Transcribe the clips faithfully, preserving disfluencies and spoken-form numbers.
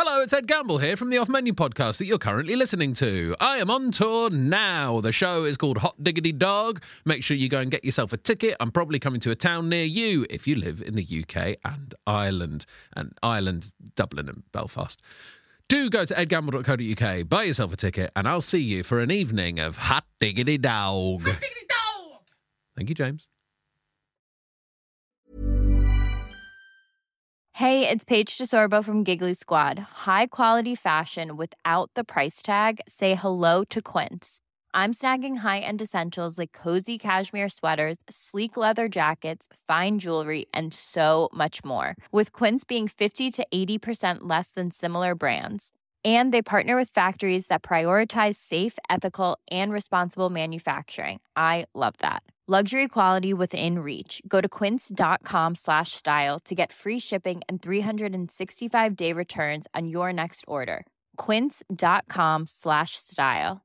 Hello, it's Ed Gamble here from the Off Menu podcast that you're currently listening to. I am on tour now. The show is called Hot Diggity Dog. Make sure you go and get yourself a ticket. I'm probably coming to a town near you if you live in the U K and Ireland. And Ireland, Dublin and Belfast. Do go to ed gamble dot co dot uk, buy yourself a ticket, and I'll see you for an evening of Hot Diggity Dog. Hot Diggity Dog! Thank you, James. Hey, it's Paige DeSorbo from Giggly Squad. High quality fashion without the price tag. Say hello to Quince. I'm snagging high-end essentials like cozy cashmere sweaters, sleek leather jackets, fine jewelry, and so much more. With Quince being fifty to eighty percent less than similar brands. And they partner with factories that prioritize safe, ethical, and responsible manufacturing. I love that. Luxury quality within reach. Go to quince.com slash style to get free shipping and three sixty-five day returns on your next order. Quince.com slash style.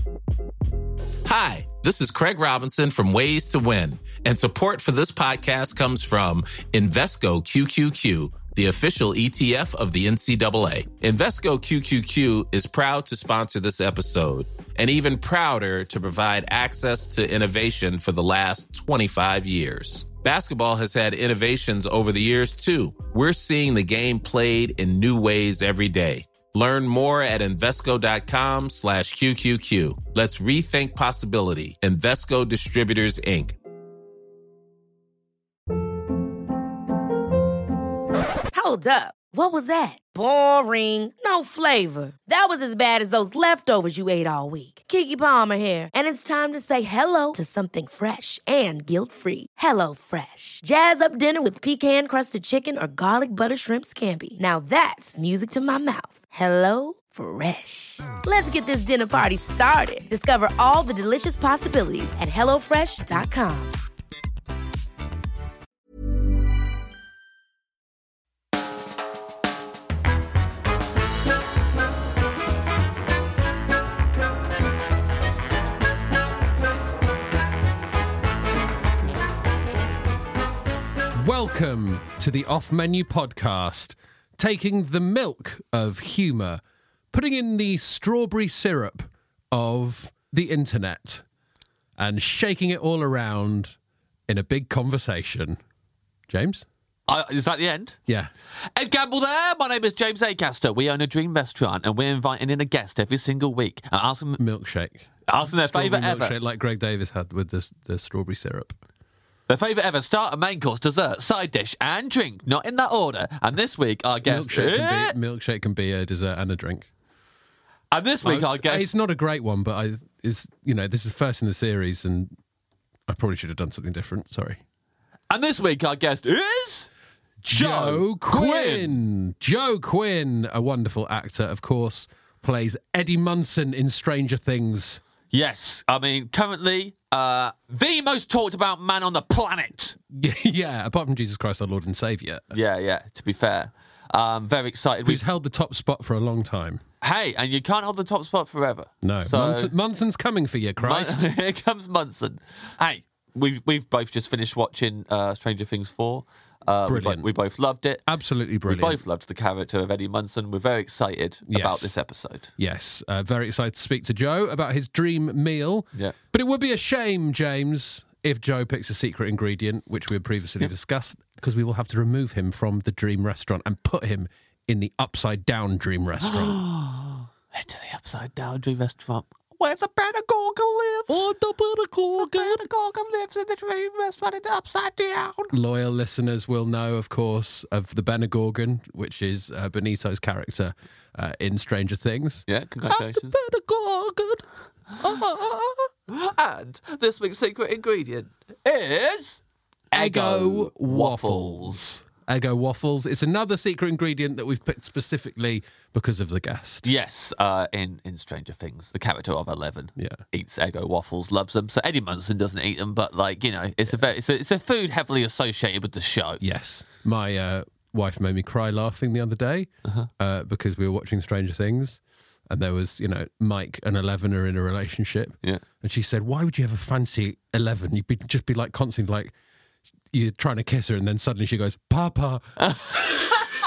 Hi, this is Craig Robinson from Ways to Win, and support for this podcast comes from Invesco Q Q Q, the official E T F of the N C double A. Invesco Q Q Q is proud to sponsor this episode, and even prouder to provide access to innovation for the last twenty-five years. Basketball has had innovations over the years, too. We're seeing the game played in new ways every day. Learn more at Invesco.com slash QQQ. Let's rethink possibility. Invesco Distributors, Incorporated. Hold up. What was that? Boring. No flavor. That was as bad as those leftovers you ate all week. Keke Palmer here, and it's time to say hello to something fresh and guilt-free. Hello Fresh. Jazz up dinner with pecan-crusted chicken or garlic butter shrimp scampi. Now that's music to my mouth. Hello Fresh. Let's get this dinner party started. Discover all the delicious possibilities at hello fresh dot com. Welcome to the Off Menu podcast, taking the milk of humour, putting in the strawberry syrup of the internet, and shaking it all around in a big conversation. James? Uh, is that the end? Yeah. Ed Gamble there. My name is James Acaster. We own a dream restaurant, and we're inviting in a guest every single week and ask them, Milkshake. ask them their Strawberry favourite ever. milkshake like Greg Davis had with the, the strawberry syrup. Their favourite ever starter, main course, dessert, side dish, and drink. Not in that order. And this week, our guest... Milkshake can, be, milkshake can be a dessert and a drink. And this week, I, our guest... It's not a great one, but I is you know this is the first in the series, and I probably should have done something different. Sorry. And this week, our guest is... Joe Quinn. Joe Quinn, a wonderful actor, of course, plays Eddie Munson in Stranger Things. Yes. I mean, currently, uh, the most talked about man on the planet. Yeah, apart from Jesus Christ, our Lord and Saviour. Yeah, yeah, to be fair. Um, very excited. Who's We've... held the top spot for a long time. Hey, and you can't hold the top spot forever. No, so... Munson, Munson's coming for you, Christ. Mun- Here comes Munson. Hey, we've, we've both just finished watching uh, Stranger Things four. Uh, Brilliant. We, bo- we both loved it. Absolutely brilliant. We both loved the character of Eddie Munson. We're very excited Yes. about this episode. Yes, uh, very excited to speak to Joe about his dream meal. Yeah. But it would be a shame, James, if Joe picks a secret ingredient, which we had previously Yeah. discussed, because we will have to remove him from the dream restaurant and put him in the upside down dream restaurant. Into the upside down dream restaurant where the Benagorgon lives. Oh, the Benagorgon. The Benagorgon lives in the dream restaurant in the upside down. Loyal listeners will know, of course, of the Benagorgon, which is uh, Benito's character uh, in Stranger Things. Yeah, congratulations. The Benagorgon. And this week's secret ingredient is Eggo waffles. Eggo waffles. It's another secret ingredient that we've picked specifically because of the guest. Yes, uh, in, in Stranger Things, the character of Eleven Yeah. eats Eggo waffles, loves them. So Eddie Munson doesn't eat them, but like you know, it's a very it's a, it's a food heavily associated with the show. Yes. My uh, wife made me cry laughing the other day uh-huh. uh, because we were watching Stranger Things. And there was, you know, Mike and Eleven are in a relationship. Yeah. And she said, why would you ever fancy Eleven? You'd be, just be like constantly like, you're trying to kiss her and then suddenly she goes, Papa.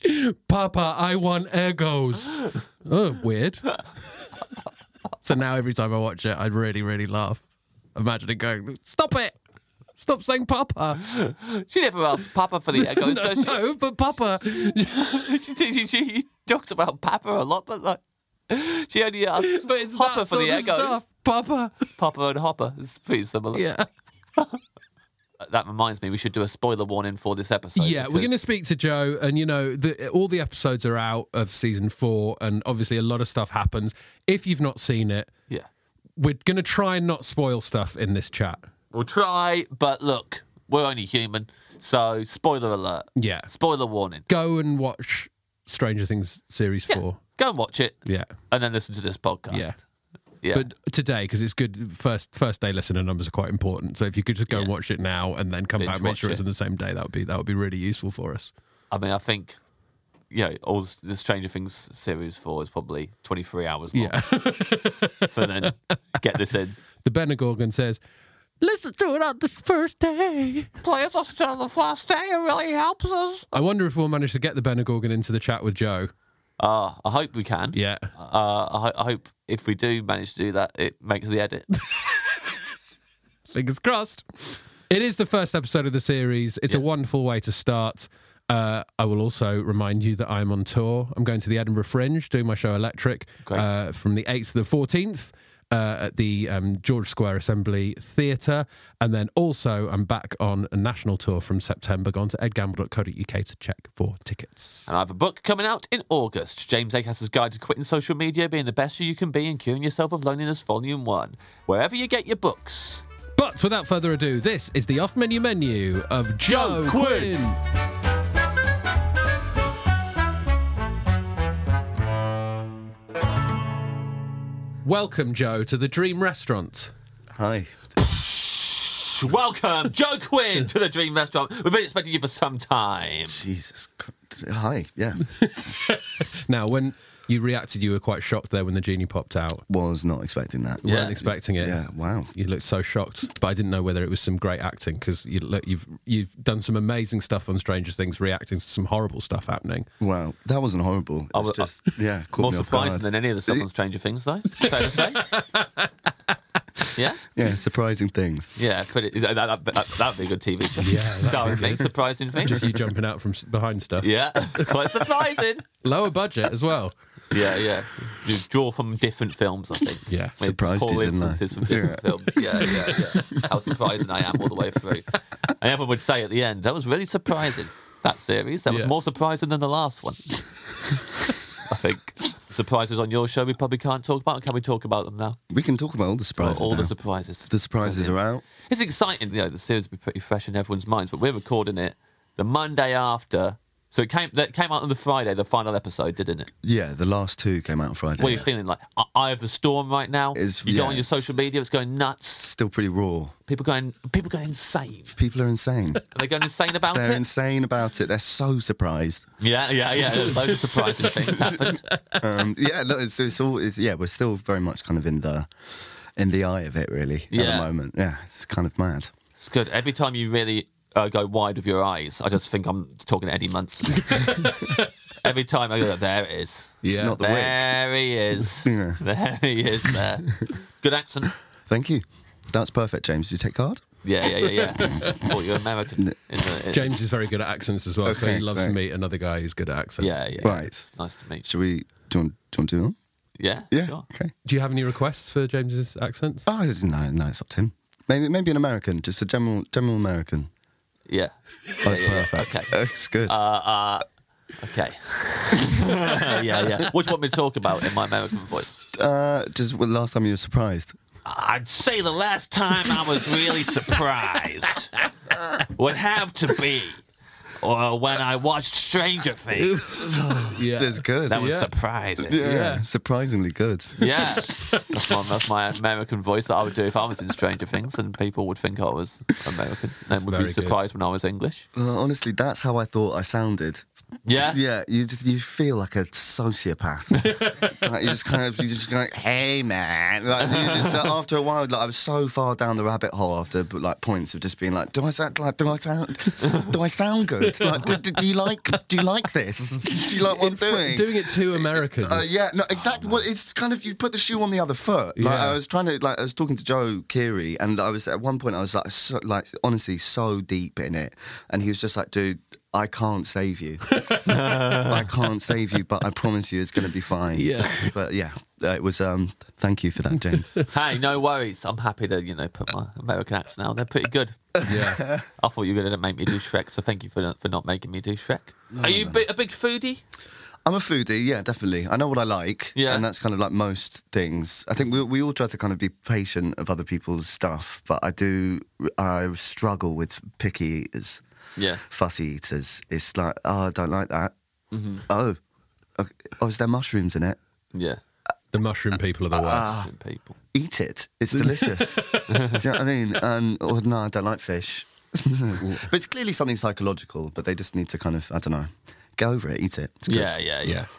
Papa, I want Eggos. Oh, weird. So now every time I watch it, I really, really laugh. Imagine it going, stop it. Stop saying Papa. She never asked Papa for the Eggos, no, does she? no, but Papa. she, she, she talked about Papa a lot, but like, she only asked But it's Hopper that for the sort of Eggos. stuff. Papa. Papa and Hopper. It's pretty similar. Yeah. That reminds me, we should do a spoiler warning for this episode. Yeah, we're because- going to speak to Joe, and you know, the, all the episodes are out of season four, and obviously a lot of stuff happens. If you've not seen it, Yeah. we're going to try and not spoil stuff in this chat. We'll try, but look, we're only human, so spoiler alert. Yeah. Spoiler warning. Go and watch Stranger Things series four. Go and watch it, Yeah. and then listen to this podcast. Yeah. Yeah. But today, because it's good, first first day listener numbers are quite important. So if you could just go and Yeah. watch it now and then come Binge back, make watch sure it's it. in the same day, that would be that would be really useful for us. I mean, I think, you know, all the Stranger Things series four is probably twenty-three hours long. Yeah. So then get this in. The Benagorgon says, listen to it on the first day. Please listen to the first day. It really helps us. I wonder if we'll manage to get the Benagorgon into the chat with Joe. Uh, I hope we can. Yeah. Uh, I, ho- I hope if we do manage to do that, it makes the edit. Fingers crossed. It is the first episode of the series. It's a Yes. wonderful way to start. Uh, I will also remind you that I'm on tour. I'm going to the Edinburgh Fringe, doing my show Electric Great. uh, from the eighth to the fourteenth. Uh, at the um, George Square Assembly Theatre. And then also I'm back on a national tour from September. Go on to ed gamble dot co dot uk to check for tickets. And I have a book coming out in August. James Acas's Guide to Quitting Social Media, Being the Best You Can Be and Curing Yourself of Loneliness, Volume one. Wherever you get your books. But without further ado, this is the off-menu menu of Joe, Joe Quinn. Quinn. Welcome, Joe, to the Dream Restaurant. Hi. Welcome, Joe Quinn, to the Dream Restaurant. We've been expecting you for some time. Jesus. Christ. Hi. Yeah. Now, when you reacted, you were quite shocked there when the genie popped out. Was not expecting that. You Yeah. weren't expecting it. Yeah. Wow. You looked so shocked, but I didn't know whether it was some great acting because you look, you've you've done some amazing stuff on Stranger Things, reacting to some horrible stuff happening. Wow. That wasn't horrible. It I was was- just yeah. Caught More me off surprising guard. than any of the stuff on Stranger Things, though. Fair to say. Yeah? Yeah. Surprising things. Yeah, could it, that, that, that, that'd be a good T V show. Yeah, that'd Starring be me, good. surprising things. Just you jumping out from s- behind stuff. Yeah, quite surprising. Lower budget as well. Yeah, yeah. You draw from different films, I think. Yeah. Made Surprised poor you, didn't I? influences from different Yeah. films. Yeah, yeah, yeah. How surprising I am all the way through. And everyone would say at the end, that was really surprising, that series. That was Yeah. more surprising than the last one. I think. Surprises on your show we probably can't talk about. Can we talk about them now? We can talk about all the surprises. all now. the surprises. The surprises are out. It's exciting, you know, the series will be pretty fresh in everyone's minds, but we're recording it the Monday after. So it came that came out on the Friday, the final episode, didn't it? Yeah. The last two came out on Friday. What are you feeling like? I- Eye of the storm right now? It's- you go yeah, on your social it's- media, it's going nuts. Still pretty raw. People going people going insane. People are insane. Are they going insane about They're it? insane about it. They're so surprised. Yeah, yeah, yeah. Loads of surprising things happened. Um, yeah. No. It's, it's all. It's, yeah. We're still very much kind of in the in the eye of it, really, at Yeah. the moment. Yeah. It's kind of mad. It's good. Every time you really uh, go wide with your eyes, I just think I'm talking to Eddie Munson. Every time I go, there it is. It's Yeah. not the wig. There he is. Yeah. There he is there. Good accent. Thank you. That's perfect, James. Did you take card? Yeah, yeah, yeah, yeah. Thought you were American. In the, in, James is very good at accents as well, so he Okay, loves to right. meet another guy who's good at accents. Yeah, yeah. Right. It's nice to meet you. Shall we? Do you want, do you want to do one? Yeah, Yeah. sure. Okay. Do you have any requests for James's accents? Oh no, no, it's up to him. Maybe, maybe an American, just a general, general American. Yeah. That's yeah, yeah, perfect. Okay. That's good. Uh, uh, okay. yeah, yeah. What do you want me to talk about in my American voice? Uh, just well, last time you were surprised. I'd say the last time I was really surprised would have to be or when I watched Stranger Things. Yeah. That's good. That was Yeah. surprising. yeah, yeah. surprisingly good. Yeah. That's my, that's my American voice that I would do if I was in Stranger Things, and people would think I was American and would very be good. surprised when I was English. Uh, honestly, that's how I thought I sounded. Yeah? Yeah, you just, you feel like a sociopath. Like, you just kind of you just go like, hey man. Like, you just, uh, after a while, like I was so far down the rabbit hole after like points of just being like, do I sound like do I sound do I sound good? Like, do, do, do you like do you like this? Do you like what I'm doing? Doing it to Americans. Uh, yeah, no, exactly. Well, it's kind of you put the shoe on the other foot. Like Yeah. I was trying to, like I was talking to Joe Keery, and I was at one point I was like, so, like honestly, so deep in it, and he was just like, dude, I can't save you. I can't save you, but I promise you, it's going to be fine. Yeah. But yeah, uh, it was. Um, thank you for that, James. Hey, no worries. I'm happy to, you know, put my American accent out. They're pretty good. Yeah. I thought you were going to make me do Shrek, so thank you for for not making me do Shrek. Are you bi- a big foodie? I'm a foodie, yeah, definitely. I know what I like, Yeah. and that's kind of like most things. I think we we all try to kind of be patient of other people's stuff, but I do. I struggle with picky eaters. Yeah. Fussy eaters. It's like, oh, I don't like that. Mm-hmm. Oh, okay. Oh, is there mushrooms in it? Yeah. The mushroom people are the worst. Some people. Eat it. It's delicious. Do you know what I mean? And oh, no, I don't like fish. But it's clearly something psychological. But they just need to kind of, I don't know, get over it. Eat it. It's good. Yeah, yeah, yeah, Yeah.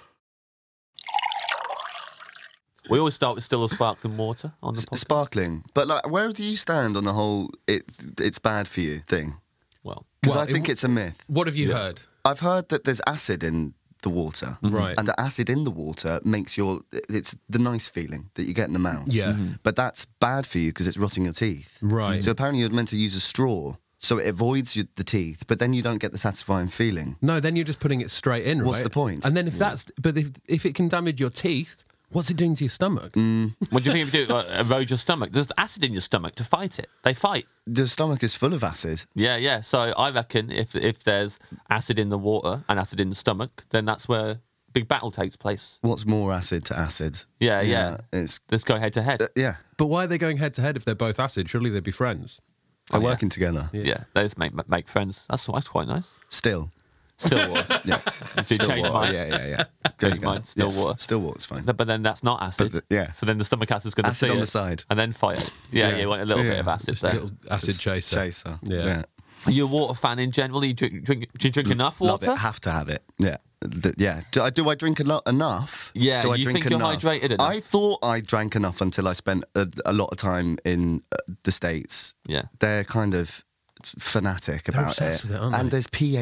We always start with still or sparkling water on the S- podcast. Sparkling. But like, where do you stand on the whole "it it's bad for you" thing? Well, Because Well, I think it- it's a myth. What have you heard? I've heard that there's acid in the water, Right. and the acid in the water makes your it's the nice feeling that you get in the mouth. Yeah. But that's bad for you because it's rotting your teeth. Right. So apparently you're meant to use a straw so it avoids you, the teeth, but then you don't get the satisfying feeling. No, then you're just putting it straight in, What's right? the point? And then if that's, but if if it can damage your teeth, what's it doing to your stomach? what do you think if you do like, erode your stomach? There's acid in your stomach to fight it. They fight. The stomach is full of acid. Yeah, yeah. So I reckon if if there's acid in the water and acid in the stomach, then that's where big battle takes place. What's more acid to acid? Yeah, yeah. It's Let's go head to head. uh, yeah. But why are they going head to head if they're both acid? Surely they'd be friends. They're Oh, yeah. working together. Yeah, those make make friends. That's that's quite nice. Still. Still water. Yeah. So you change water. mine. Yeah, yeah, yeah. There you Change go. mine. Still Yeah. water. Still water's fine. But then that's not acid. But the- yeah. So then the stomach acid's going to Acid see on it the side. and then fight it. Yeah, yeah. You want a little bit Yeah. of acid Just a there. little acid Just chaser. Chaser. Yeah. Are you a water fan in general? You drink, drink, do you drink enough Love water? it. Have to have it. Yeah. Th- yeah. Do I, do I drink eno- enough? Yeah, Do I you drink think you're enough? hydrated enough? I thought I drank enough until I spent a, a lot of time in uh, the States. Yeah. They're kind of fanatic about obsessed it. with it, aren't and they? there's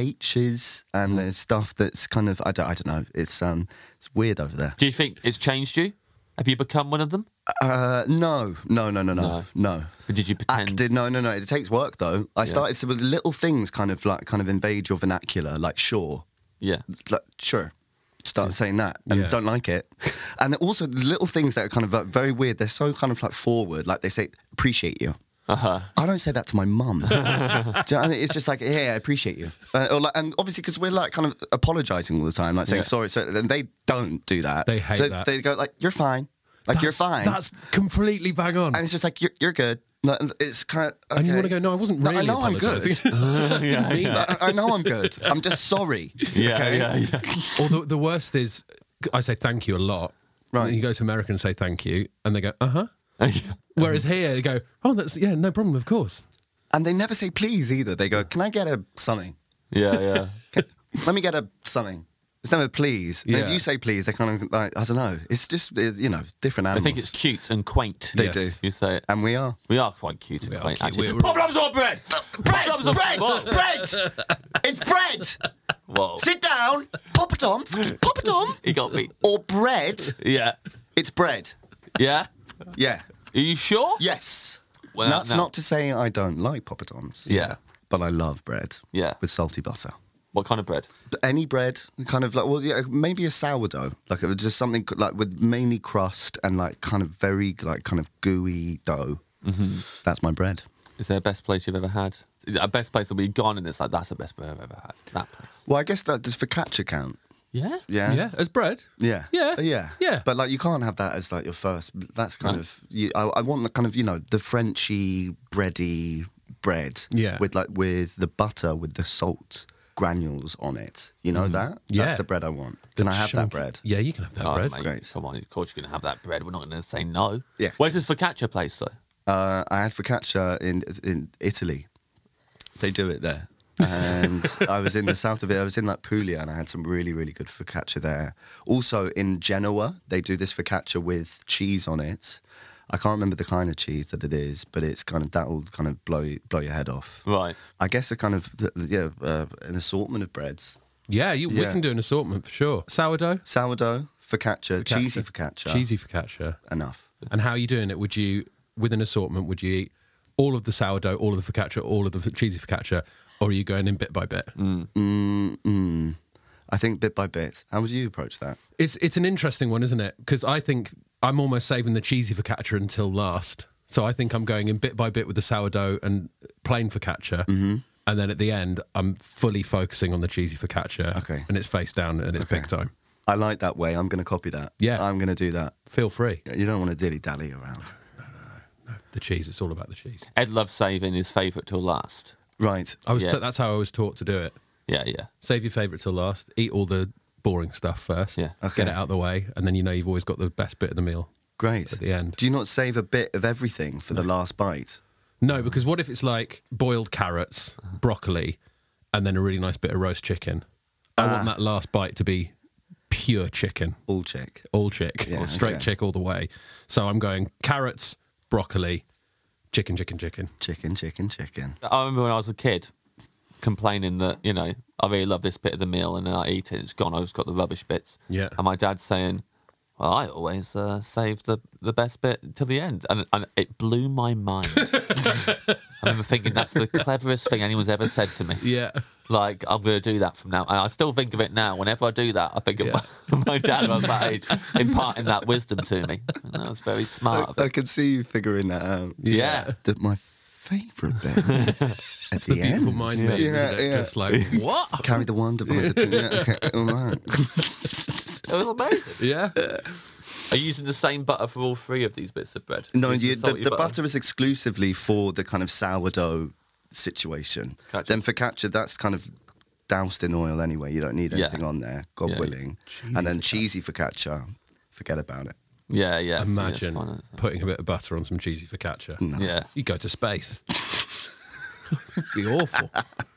pHs and Mm. there's stuff that's kind of I don't I don't know. It's um it's weird over there. Do you think it's changed you? Have you become one of them? Uh, no, no, no, no, no, No. no. Or did you pretend? Acted, no, no, no. It takes work though. I started to with little things kind of like kind of invade your vernacular, like sure, Yeah. like sure. Start saying that and Yeah. don't like it. And then also the little things that are kind of like very weird. They're so kind of like forward. Like they say, appreciate you. Uh-huh. I don't say that to my mum. Do you know what I mean? It's just like, hey, I appreciate you. Uh, or like, and obviously, because we're like kind of apologising all the time, like saying Yeah. sorry. So and they don't do that. They hate so that. They go like, you're fine. Like, you're That's- fine. That's completely bang on. And it's just like, you're, you're good. Like, It's kind of, okay. And you want to go, no, I wasn't No, really I know I'm good. apologising. yeah, yeah. I, I know I'm good. I'm just sorry. Yeah, okay? yeah, yeah. Or the, the worst is, I say thank you a lot. Right. You go to America and say thank you, and they go, uh huh. Whereas here, they go, oh, that's, yeah, no problem, of course. And they never say please either. They go, can I get a something? yeah, yeah. Can- Let me get a something. It's never please. And Yeah. if you say please, they kind of like, I don't know. It's just, uh, you know, different I animals. think it's cute and quaint. They Yes. do. You say it. And we are. We are quite cute and We are quaint, cute. actually. We're- Problems or bread? Bread! Problems or Bread! What? Bread! It's bread! Whoa. Sit down! Pop it on! Fucking pop it on! He got me. Or bread. Yeah. It's bread. Yeah? Yeah. Are you sure? Yes. Well, That's no. not to say I don't like poppadoms. Yeah. But I love bread. Yeah. With salty butter. What kind of bread? Any bread, kind of like, well, yeah, maybe a sourdough, like it was just something like with mainly crust and like kind of very like kind of gooey dough. Mm-hmm. That's my bread. Is there a best place you've ever had? A best place that we've gone and it's like, that's the best bread I've ever had. That place. Well, I guess that does focaccia count. Yeah? Yeah. Yeah, as bread. Yeah. Yeah. Uh, Yeah. Yeah. But like you can't have that as like your first. That's kind No. of. You, I, I want the kind of you know the Frenchy bready bread. Yeah. With like with the butter with the salt granules on it. You know that. Yeah. That's the bread I want. Can I have that Chunky- bread? Yeah, you can have that Oh, bread. mate, Great. Come on, of course you're going to have that bread. We're not going to say no. Yeah. Where's this focaccia place, though? Uh, I had focaccia in in Italy. They do it there. and I was in the south of it. I was in like Puglia, and I had some really, really good focaccia there. Also in Genoa, they do this focaccia with cheese on it. I can't remember the kind of cheese that it is, but it's kind of that'll kind of blow blow your head off. Right. I guess a kind of yeah, uh, an assortment of breads. Yeah, you, we Yeah. can do an assortment for sure. Sourdough, Sourdough, focaccia, Focaccia. cheesy focaccia. cheesy focaccia. Enough. And how are you doing it? Would you, with an assortment, would you eat all of the sourdough, all of the focaccia, all of the f- cheesy focaccia, or are you going in bit by bit? Mm, mm. I think bit by bit. How would you approach that? It's it's an interesting one, isn't it? Because I think I'm almost saving the cheesy focaccia until last. So I think I'm going in bit by bit with the sourdough and plain focaccia. Mm-hmm. And then at the end, I'm fully focusing on the cheesy focaccia. Okay. And it's face down and it's Okay. big time. I like that way. I'm going to copy that. Yeah. I'm going to do that. Feel free. You don't want to dilly-dally around. The cheese, it's all about the cheese. Ed loves saving his favourite till last. Right. I was Yeah. t- that's how I was taught to do it. Yeah, yeah. Save your favourite till last. Eat all the boring stuff first. Yeah. Okay. Get it out of the way, and then you know you've always got the best bit of the meal Great. at the end. Do you not save a bit of everything for the last bite? No, because what if it's like boiled carrots, broccoli, and then a really nice bit of roast chicken? I want that last bite to be pure chicken, All chick. all chick, Yeah, or straight okay. chick all the way. So I'm going carrots, broccoli, chicken, chicken, chicken. Chicken, chicken, chicken. I remember when I was a kid complaining that, you know, I really love this bit of the meal and then I eat it, it's gone, I've just got the rubbish bits. Yeah. And my dad saying, well, I always uh, save the, the best bit till the end. And, and it blew my mind. I remember thinking that's the cleverest thing anyone's ever said to me. Yeah. Like, I'm going to do that from now. And I still think of it now. Whenever I do that, I think of Yeah. my, my dad when I was that age, imparting that wisdom to me. And that was very smart. of I, I him. can see you figuring that out. Yeah. The, my favourite bit at The the, beautiful end. mind yeah. me, Yeah, isn't it? yeah. Just like, what? Carry the one, divide the two. Yeah, okay, all right. It was amazing. Yeah. Are you using the same butter for all three of these bits of bread? No, Use you, the, salty the butter is exclusively for the kind of sourdough situation. Gotcha. Then focaccia, that's kind of doused in oil anyway. You don't need Yeah. anything on there, God Yeah. willing. And then cheesy focaccia, forget about it. Yeah, yeah. Imagine Yeah, it's fine, isn't putting a bit of butter on some cheesy focaccia. No. it? Yeah. You go to space. It'd be awful.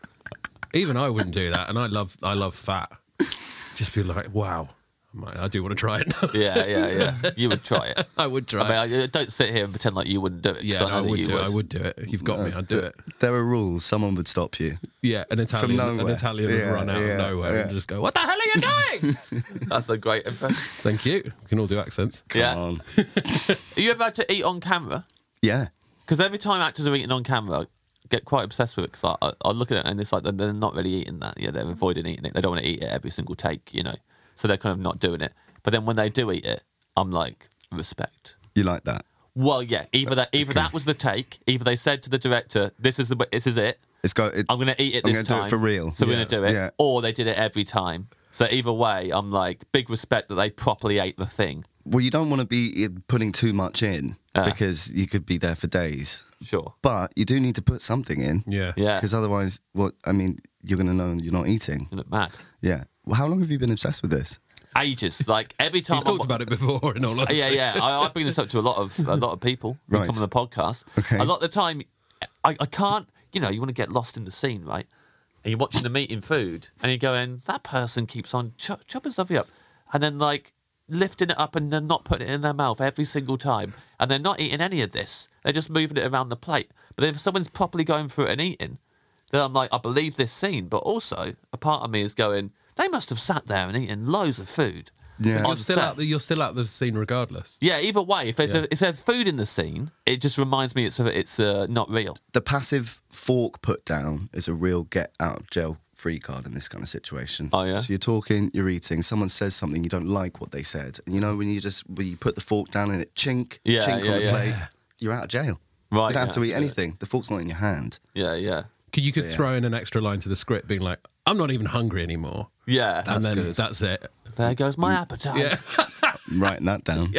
Even I wouldn't do that, and I love I love fat. Just be like, wow, I might- I do want to try it now. Yeah, yeah, yeah. You would try it. I would try. I it. mean, I, don't sit here and pretend like you wouldn't do it. 'cause Yeah, I no, know I that would you do would. it. I would do it. You've got me. I'd do it. There are rules. Someone would stop you. Yeah, an Italian, an nowhere. Italian would Yeah, run out yeah, of nowhere and yeah. just go, "What the hell are you doing?" That's a great impression. Thank you. We can all do accents. Yeah. Come on. Have you ever had to eat on camera? Yeah. Because every time actors are eating on camera, I get quite obsessed with it. Because I, I, I look at it and it's like they're not really eating that. Yeah, they're avoiding eating it. They don't want to eat it every single take, you know. So they're kind of not doing it. But then when they do eat it, I'm like, respect. You like that? Well, yeah. Either that, either that was the take. Either they said to the director, "This is the, this is it. It's got. It, I'm going to eat it I'm this gonna do it time for real." So we're Yeah. going to do it." Yeah. Or they did it every time. So either way, I'm like, big respect that they properly ate the thing. Well, you don't want to be putting too much in Ah. because you could be there for days. Sure. But you do need to put something in. Yeah. Yeah. Because otherwise, what? I mean, you're going to know you're not eating. You look mad. Yeah. Well, how long have you been obsessed with this? Ages. Like every time. He's I'm- talked about it before. In all honesty. Yeah, yeah. I, I bring this up to a lot of a lot of people who Right. come on the podcast. Okay. A lot of the time, I, I can't. You know, you want to get lost in the scene, right? And you're watching them eating food, and you're going, "That person keeps on chop, chopping stuff up," and then like lifting it up and then not putting it in their mouth every single time, and they're not eating any of this. They're just moving it around the plate. But then if someone's properly going through it and eating, then I'm like, I believe this scene. But also, a part of me is going, they must have sat there and eaten loads of food. Yeah. on You're still set. out. The, you're still out the scene regardless. Yeah, either way, if there's Yeah. a, if there's food in the scene, it just reminds me it's a, it's uh, not real. The passive fork put down is a real get out of jail free card in this kind of situation. Oh, yeah? So you're talking, you're eating, someone says something, you don't like what they said. And you know, when you just, when you put the fork down and it chink, Yeah, chink yeah, on the yeah. plate, you're out of jail. Right, You don't have yeah, to eat yeah. anything. The fork's not in your hand. Yeah, yeah, Could you could Yeah. throw in an extra line to the script, being like, "I'm not even hungry anymore," yeah. and then good. that's it. There goes my appetite. Yeah. Writing that down.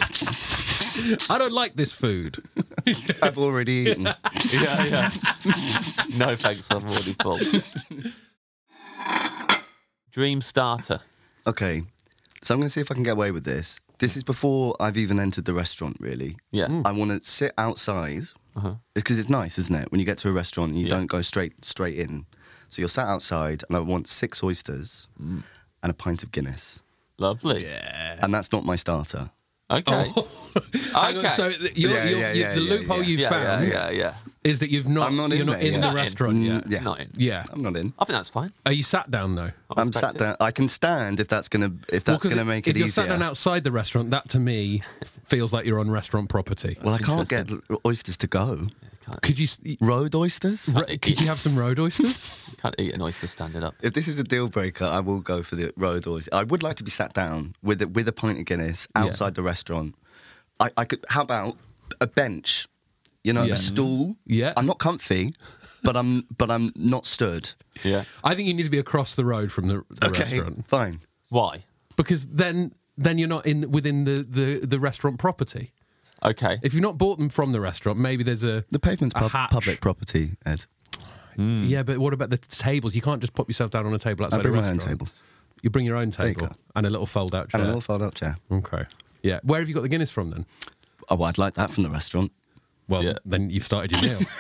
I don't like this food. I've already eaten. yeah, yeah. No thanks, I'm already full. Dream starter. Okay, so I'm going to see if I can get away with this. This is before I've even entered the restaurant, really. Yeah. I want to sit outside because it's nice, isn't it? When you get to a restaurant, and you Yeah. don't go straight straight in. So you're sat outside, and I want six oysters and a pint of Guinness, Lovely. Yeah. and that's not my starter. Okay. Hang on, Okay. So the, you're, Yeah, you're, yeah, you- yeah, the yeah, loophole yeah. you've Yeah, found yeah, yeah, yeah. is that you've not. I'm not you're in, not mate, in yeah. the Not in. restaurant Mm, yet. yeah. Not in. Yeah. I'm not in. I think that's fine. Are you sat down though? I I'm respect sat it. down. I can stand if that's gonna if Well, that's 'cause gonna if- make if it you're sat easier. down outside the restaurant, that to me feels like you're on restaurant property. Well, I can't get oysters to go. Could you s- Road oysters? r- could you have some road oysters? Can't eat an oyster standing up. If this is a deal breaker, I will go for the road oysters. I would like to be sat down with a, with a pint of Guinness outside the restaurant. I, I could. How about a bench? You know, Yeah. a stool. Yeah. I'm not comfy, but I'm but I'm not stood. Yeah. I think you need to be across the road from the, the Okay, restaurant fine. Why? because then then you're not in within the, the, the restaurant property. Okay. If you've not bought them from the restaurant, maybe there's a The pavement's a pub- hatch. public property, Ed. Yeah, but what about the tables? You can't just pop yourself down on a table I outside bring a my own restaurant. table You bring your own you table go. and a little fold-out chair. and a little fold-out chair. Okay. Yeah. Where have you got the Guinness from then? Oh, well, I'd like that from the restaurant. Well, Yeah. then you've started your meal.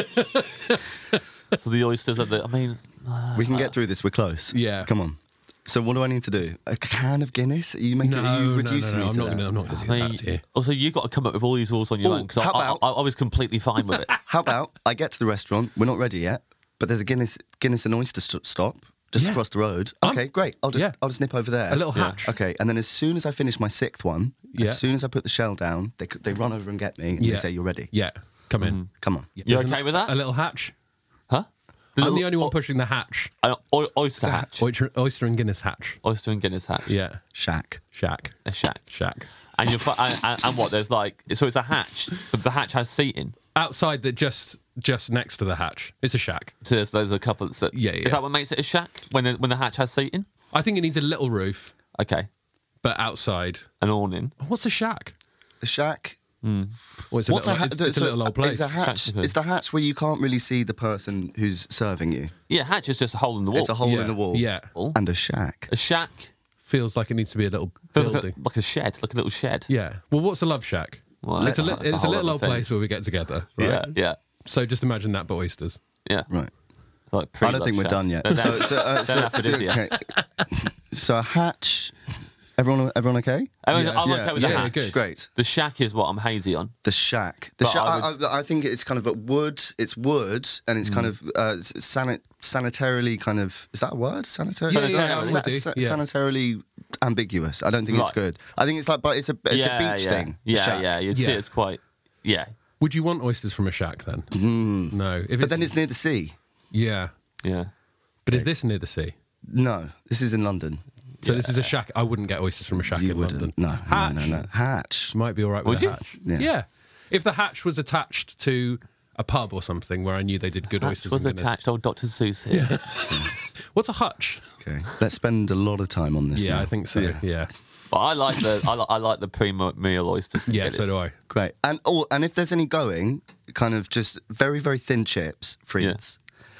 So the oysters are the. I mean, We can get through this. We're close. Yeah. Come on. So what do I need to do? A can of Guinness? Are you making? no, are you no, no, reducing no, me I'm to not that? going to. I'm not going to do I that mean, to you. also you've got to come up with all these rules on your Ooh, own because how I, I, about- I, I was completely fine with it. How about I get to the restaurant? We're not ready yet, but there's a Guinness Guinness and oyster st- stop just Yeah. across the road. Um, Okay, great. I'll just yeah. I'll just nip over there. A little Yeah. hatch. Okay, and then as soon as I finish my sixth one, Yeah. as soon as I put the shell down, they c- they run over and get me and Yeah. they say you're ready. Yeah. Come in. Come on. You There's okay a, with that? A little hatch. Huh? I'm the only one pushing the hatch. An oy- oyster hatch. Oyster, oyster and Guinness hatch. Oyster and Guinness hatch. Yeah. Shack. Shack. A shack. Shack. And you're fu- and, and, and what? There's like so it's a hatch, but the hatch has seating. Outside that just just next to the hatch. It's a shack. So there's, there's a couple. That, Yeah, yeah. Is that what makes it a shack when the, when the hatch has seating? I think it needs a little roof, Okay. but outside. An awning. What's a shack? A shack. Well, it's a What's little, a hatch? it's, it's a little old place. Is a hatch? Shack. Is the hatch where you can't really see the person who's serving you? Yeah, hatch is just a hole in the wall. It's a hole yeah. in the wall. Yeah. And a shack. A shack Feels like it needs to be a little feels like building. a, like a shed, like a little shed. Yeah. Well, what's a love shack? Well, it's a, li- that's- that's it's a whole little other old thing. place where we get together. Right? Yeah, yeah, So just imagine that, but oysters. yeah. Right. Like I don't think we're done yet. They're So, so, uh, so, aphrodisiac. okay. So a hatch. Everyone, everyone okay? I mean, Yeah. I'm Yeah, okay with yeah, the yeah, hatch. good. Great. The shack is what I'm hazy on. The shack. The But shack. I I, would- I, I think it's kind of a wood. It's wood, and it's kind of uh, sanit- sanitarily kind of. Is that a word? Sanitary. Yeah, yeah, yeah, Sa- it would do, sa- yeah. Sanitarily ambiguous. I don't think it's Right. good. I think it's like, but it's a it's yeah, a beach yeah. thing. Yeah, shack. yeah. You'd see Yeah. it's quite. Yeah, Would you want oysters from a shack then? No. If But then it's near the sea. yeah. yeah. But is this near the sea? No, this is in London. So this is a shack. I wouldn't get oysters from a shack You in wouldn't. London. No, Hatch no, no, no. Hatch. might be all right with Would a you? hatch. Yeah. If the hatch was attached to a pub or something where I knew they did good Hatch oysters was and Guinness. attached. Old Doctor Seuss here. What's a hutch? Okay. Let's spend a lot of time on this. Yeah, now. I think so. Yeah. But I like the I, li- I like the pre-meal oysters. and Yeah, Guinness. so do I. Great. And oh, and if there's any going, kind of just very, very thin chips, frites,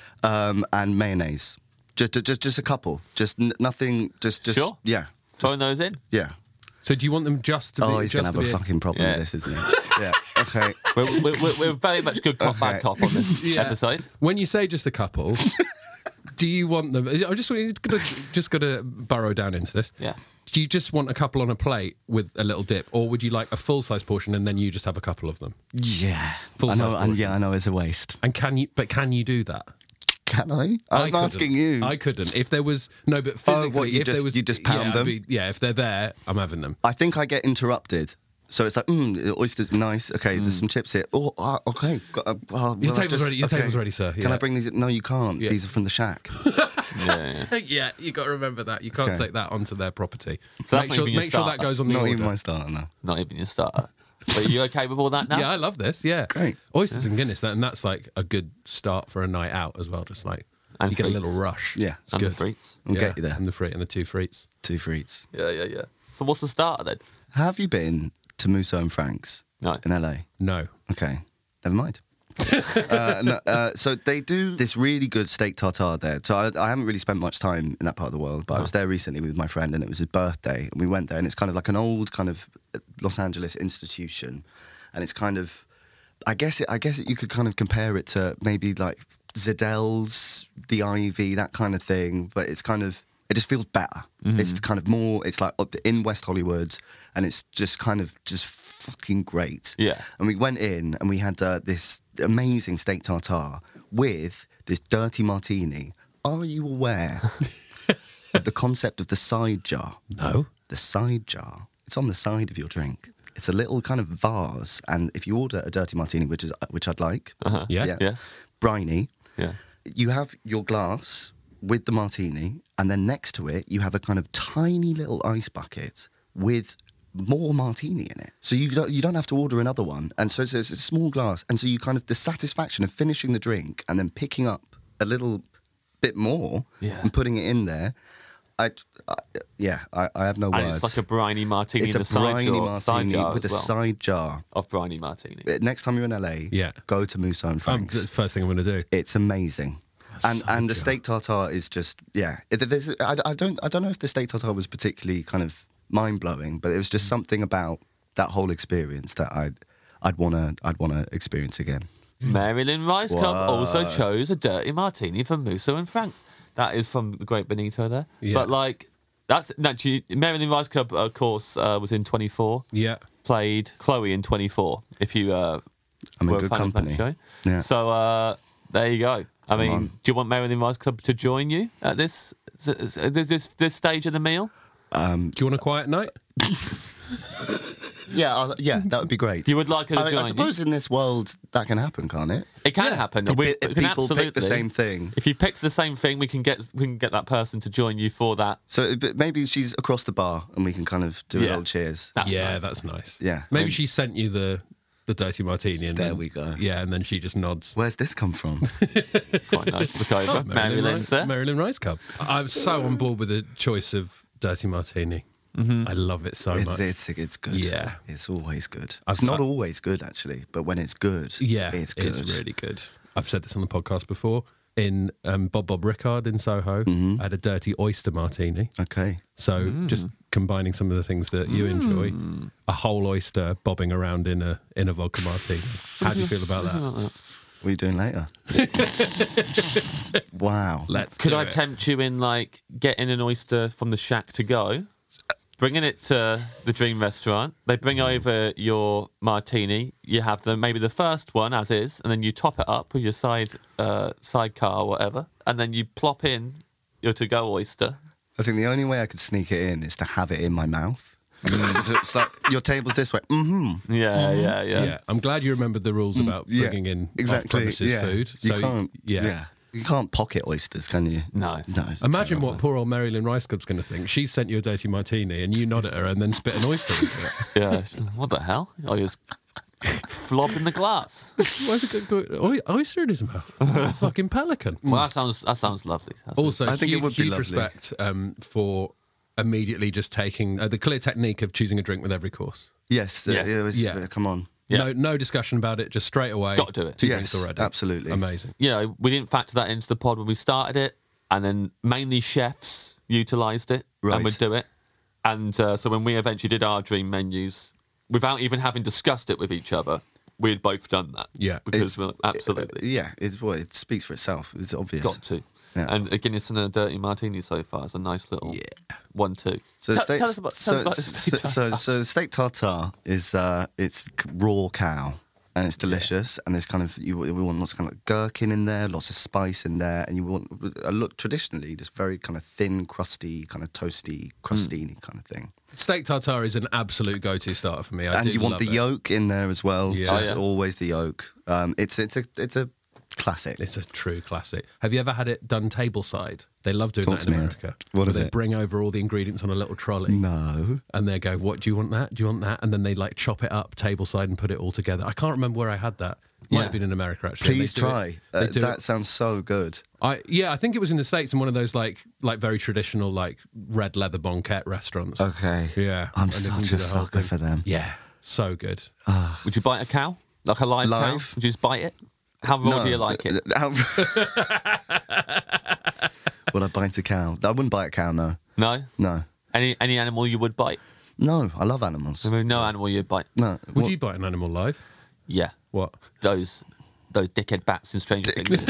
um, and mayonnaise. Just, just, just a couple. Just n- nothing. Just, just. Sure. Yeah. Throwing those in. Yeah. So do you want them just to be Oh, he's just gonna have to a be fucking problem Yeah. with this, isn't he? Yeah. Okay. We're, we're, we're, we're very much good cop, bad Okay. cop on this Yeah. episode. When you say just a couple, do you want them? I just gonna just gotta burrow down into this. Yeah. Do you just want a couple on a plate with a little dip, or would you like a full size portion and then you just have a couple of them? Yeah. Full I know. size And portion. yeah, I know it's a waste. And can you? But can you do that? Can I? I I'm couldn't. asking you. I couldn't. If there was no, but Oh, physically, what, you if there just- was, you just pound yeah, them? I'd be- yeah, if they're there, I'm having them. I think I get interrupted. So it's like, mm, oysters, nice. Okay, there's some chips here. Oh, uh, okay. Got, uh, well, Your well, I table's just- ready. Your okay. table's ready, sir. Can Yeah. I bring these? No, you can't. Yeah. These are from the shack. Yeah, yeah. yeah, you got to remember that. You can't Okay. take that onto their property. So that's make sure, not even your make sure that starter. goes on the Not order. even my starter, no. Not even your starter. But are you okay with all that now? Yeah, I love this. Yeah, Great. Oysters and Guinness, that, and that's like a good start for a night out as well. Just like And you get a frites. little rush. Yeah. it's And the good. frites. I'll Yeah, get you there. And the frit and the two frites. Two frites. Yeah, yeah, yeah. So what's the starter then? Have you been to Musso and Frank's No. in L A? No, Okay, never mind. uh, no, uh, so they do this really good steak tartare there. So I, I haven't really spent much time in that part of the world, but I was there recently with my friend, and it was his birthday, and we went there, and it's kind of like an old kind of Los Angeles institution, and it's kind of, I guess it, I guess it, you could kind of compare it to maybe like Zidell's, the Ivy, that kind of thing. But it's kind of, it just feels better. Mm-hmm. It's kind of more, it's like up in West Hollywood, and it's just kind of just fucking great. Yeah. And we went in and we had uh, this amazing steak tartare with this dirty martini. Are you aware of the concept of the side jar? No. The side jar. It's on the side of your drink. It's a little kind of vase, and if you order a dirty martini, which is which I'd like, Uh-huh. Yeah. Yes. briny, Yeah. you have your glass with the martini, and then next to it you have a kind of tiny little ice bucket with more martini in it. So you don't you don't have to order another one, and so it's, it's a small glass, and so you kind of the satisfaction of finishing the drink and then picking up a little bit more Yeah. and putting it in there. I, I yeah, I, I have no And words. it's like a briny martini It's in a a side briny jar, side martini jar with a as well, side jar. of briny martini. Uh, Next time you're in L A, Yeah. go to Musso and Um, Frank's. the first thing I'm going to do. It's amazing. And Side and the jar. steak tartare is just yeah. It, there's, I, I don't I don't know if the steak tartare was particularly kind of mind blowing, but it was just something about that whole experience that I'd I'd wanna I'd wanna experience again. Marilyn Rice Cup also Whoa. chose a dirty martini from Musso and Frank's. That is from the Great Benito there. Yeah. But like, that's actually Marilyn Rice Cup, of course, uh, was in twenty-four. Yeah. Played Chloe in twenty-four. If you uh, I'm in were a good fan of that company. show. Yeah. So uh, there you go. I mean, on. do you want Marilyn Rice Club to join you at this this this, this stage of the meal? Do you want a quiet night? Yeah, I'll, yeah, that would be great. You would like her to I, mean, join I you? suppose in this world that can happen, can't it? It can happen. If, We, if we can people pick the absolutely- same thing. If you pick the same thing, we can get we can get that person to join you for that. So it- but maybe she's across the bar and we can kind of do a Yeah. little cheers. That's yeah, nice. that's nice. Yeah. Maybe Maybe- she sent you the the dirty martini. And There then- we go. Yeah, and then she just nods. Where's this come from? Quite nice. Look over. Marilyn's Ri- there. Marilyn Rice Cup. I'm so on board with the choice of dirty martini. I love it so it's, much. it's it's good. Yeah. It's always good. I've It's not got- always good actually, but when it's good, Yeah, it's good. It's really good. I've said this on the podcast before. In um, Bob Bob Rickard in Soho, Mm-hmm. I had a dirty oyster martini. Okay. So just combining some of the things that you enjoy, Mm. a whole oyster bobbing around in a in a vodka martini. How do you feel about that? What are you doing later? Wow. Let's. Could do I it. tempt you in like getting an oyster from the shack to go, bringing it to the Dream Restaurant? They bring over your martini. You have the maybe the first one as is, and then you top it up with your side uh, sidecar or whatever, and then you plop in your to-go oyster. I think the only way I could sneak it in is to have it in my mouth. It's like your table's this way. Mm-hmm. Yeah, yeah, yeah. Yeah. I'm glad you remembered the rules about Yeah, bringing in exactly. off-premises Yeah. food. You So, can't. Yeah. Yeah. You can't pocket oysters, can you? No. No. it's Imagine terrible. what poor old Marilyn Rice Cup's going to think. She sent you a dirty martini and you nod at her and then spit an oyster into it. Yeah. What the hell? I was flob in the glass. Why's it got got oy- oyster in his mouth? A fucking pelican. Well, that sounds that sounds lovely. That's Also, I think it huge, would be huge lovely. respect um, for immediately just taking uh, the clear technique of choosing a drink with every course. Yes. uh, Yes. It was, Yeah. uh, come on. Yeah. No, no discussion about it. Just straight away. Got to do it. Two Yes, drinks already. absolutely. Amazing. you know, we didn't factor that into the pod when we started it, and then mainly chefs utilised it and Right. would do it. And uh, so when we eventually did our dream menus, without even having discussed it with each other, we had both done that. Yeah. Because It's- we're absolutely Yeah. It's well, it speaks for itself. It's obvious. got to. Yeah. And a Guinness and a dirty martini so far is a nice little one two. So, tell, steak, tell us about, tell so, us about the so, steak so, tartare. so the steak tartare is uh, it's c- raw cow and it's delicious and there's kind of you we want lots of kind of gherkin in there, lots of spice in there, and you want a look traditionally just very kind of thin, crusty, kind of toasty, crustini Mm. kind of thing. Steak tartare is an absolute go-to starter for me. I and did you want love the it. yolk in there as well. Yeah. Just Oh, yeah. always the yolk. Um, it's it's a it's a classic. It's a true classic. Have you ever had it done tableside? They love doing Talk that to in me, Ed. America. What Where is they it? bring over all the ingredients on a little trolley. No. And they go, what, do you want that? Do you want that? And then they like chop it up tableside and put it all together. I can't remember where I had that. Might Yeah. have been in America, actually. Please They do it- try. they Uh, do that it- sounds so good. I yeah, I think it was in the States in one of those like like very traditional like red leather banquette restaurants. Okay. Yeah. I'm And they such do a the whole sucker thing. for them. Yeah, so good. Would you bite a cow? Like a live, cow? Live? Would you just bite it? How raw do you like it? How... Would I bite a cow? I wouldn't bite a cow, no. No? No. Any any animal you would bite? No, I love animals. I mean, no animal you'd bite. No. Would what- you bite an animal live? Yeah. What? Those those dickhead bats in Stranger Things.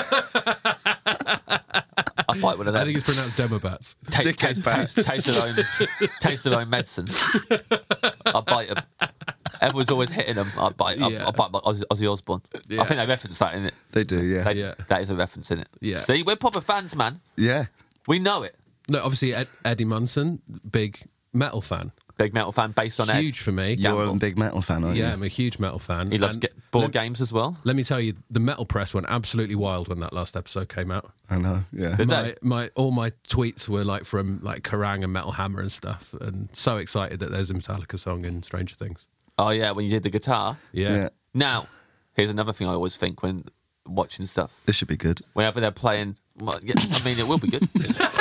I'll fight one of them. I think it's pronounced Demobats. Taste, Dickhead taste, bats. taste, taste their own, taste their own medicine. I'll bite them. Everyone's always hitting them. I'll bite. I'll, Yeah. I'll bite Ozzy, Ozzy Osbourne. Yeah. I think they reference that in it. They do, yeah. They, Yeah. That is a reference in it. Yeah. See, we're proper fans, man. Yeah. We know it. No, obviously Ed, Eddie Munson, big metal fan. Big metal fan based on Ed. Huge for me. You're a big metal fan, aren't you? Yeah, I'm a huge metal fan. He loves And get board let, games as well. let me tell you, the metal press went absolutely wild when that last episode came out. I know, yeah. Did My, they? my all my tweets were like from like Kerrang and Metal Hammer and stuff, and so excited that there's a Metallica song in Stranger Things. Oh yeah, when you did the guitar. Yeah. Yeah. Now, here's another thing I always think when watching stuff. This should be good. Whenever they're playing, well, yeah, I mean, it will be good.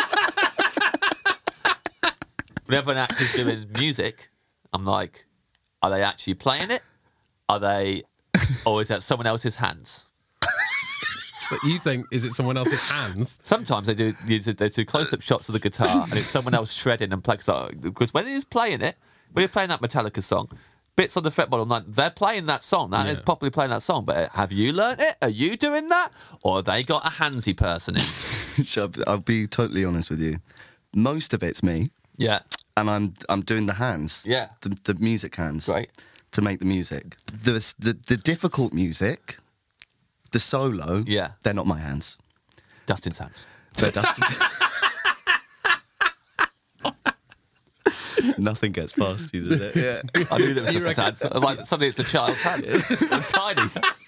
Whenever an actor's doing music, I'm like, are they actually playing it? Are they, or is that someone else's hands? So you think, is it someone else's hands? Sometimes they do they do- they do close-up shots of the guitar, and it's someone else shredding and playing. Because when he's playing it, when you're playing that Metallica song, bits on the fretboard, I'm like, they're playing that song. That is Yeah. properly playing that song. But have you learnt it? Are you doing that? Or have they got a handsy person in? Shall I- I'll be totally honest with you. Most of it's me, Yeah. and I'm I'm doing the hands. Yeah. The, the music hands. Right. To make the music. The, the, the difficult music, the solo, Yeah. they're not my hands. Dustin's hands. They're Dustin's. Nothing gets past you, does it? Yeah. I knew that was Dustin's hands. I was like, suddenly it's a child's hand. Tiny.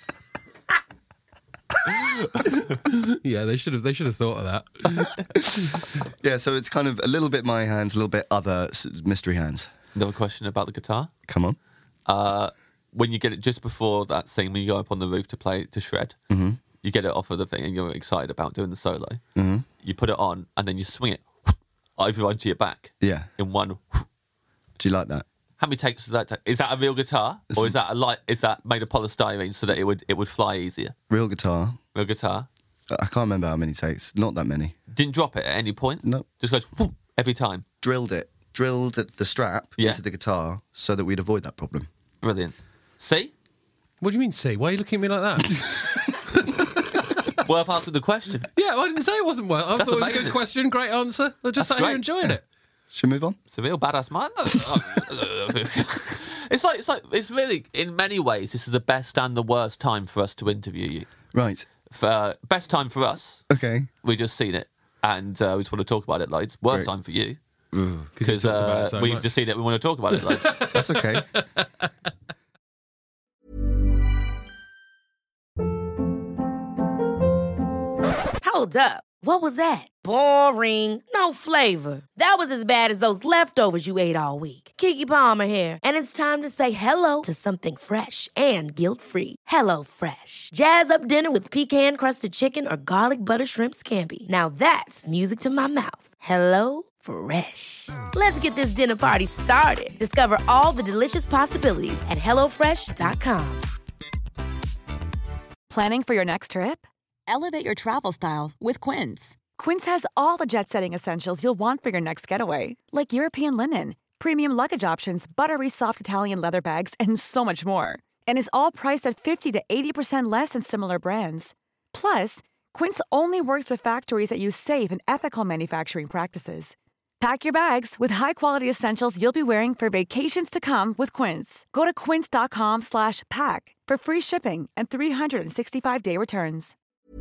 Yeah, they should have. They should have thought of that. Yeah, so it's kind of a little bit my hands, a little bit other s- mystery hands. Another question about the guitar. Come on. Uh, when you get it just before that scene, when you go up on the roof to play to shred, Mm-hmm. you get it off of the thing and you're excited about doing the solo. Mm-hmm. You put it on and then you swing it over onto your back Yeah. in one. Do you like that? How many takes does that take? Is that a real guitar, It's- or is that a light? Is that made of polystyrene so that it would it would fly easier? Real guitar. Real guitar. I can't remember how many takes. Not that many. Didn't drop it at any point. No. Just goes whoop every time. Drilled it. Drilled the strap Yeah. into the guitar so that we'd avoid that problem. Brilliant. See, What do you mean, see? Why are you looking at me like that? well, I've answered the question. Yeah, well, I didn't say it wasn't well. I That's thought it was a amazing. good question, great answer. I just sat That's here great. enjoying it. Should we move on? It's a real badass man. It's like it's like it's really in many ways this is the best and the worst time for us to interview you. Right. For best time for us, Okay. we just seen it and uh, we just want to talk about it loads. Worst Great. time for you Because because you talked about uh, it so we've much. just seen it. We want to talk about it loads. That's okay. Hold up. What was that? Boring. No flavor. That was as bad as those leftovers you ate all week. Keke Palmer here, and it's time to say hello to something fresh and guilt-free. Hello Fresh. Jazz up dinner with pecan-crusted chicken or garlic butter shrimp scampi. Now that's music to my mouth. Hello Fresh. Let's get this dinner party started. Discover all the delicious possibilities at hello fresh dot com. Planning for your next trip? Elevate your travel style with Quince. Quince has all the jet-setting essentials you'll want for your next getaway, like European linen, premium luggage options, buttery soft Italian leather bags, and so much more. And is all priced at fifty to eighty percent less than similar brands. Plus, Quince only works with factories that use safe and ethical manufacturing practices. Pack your bags with high-quality essentials you'll be wearing for vacations to come with Quince. Go to quince.com slash pack for free shipping and three sixty-five day returns.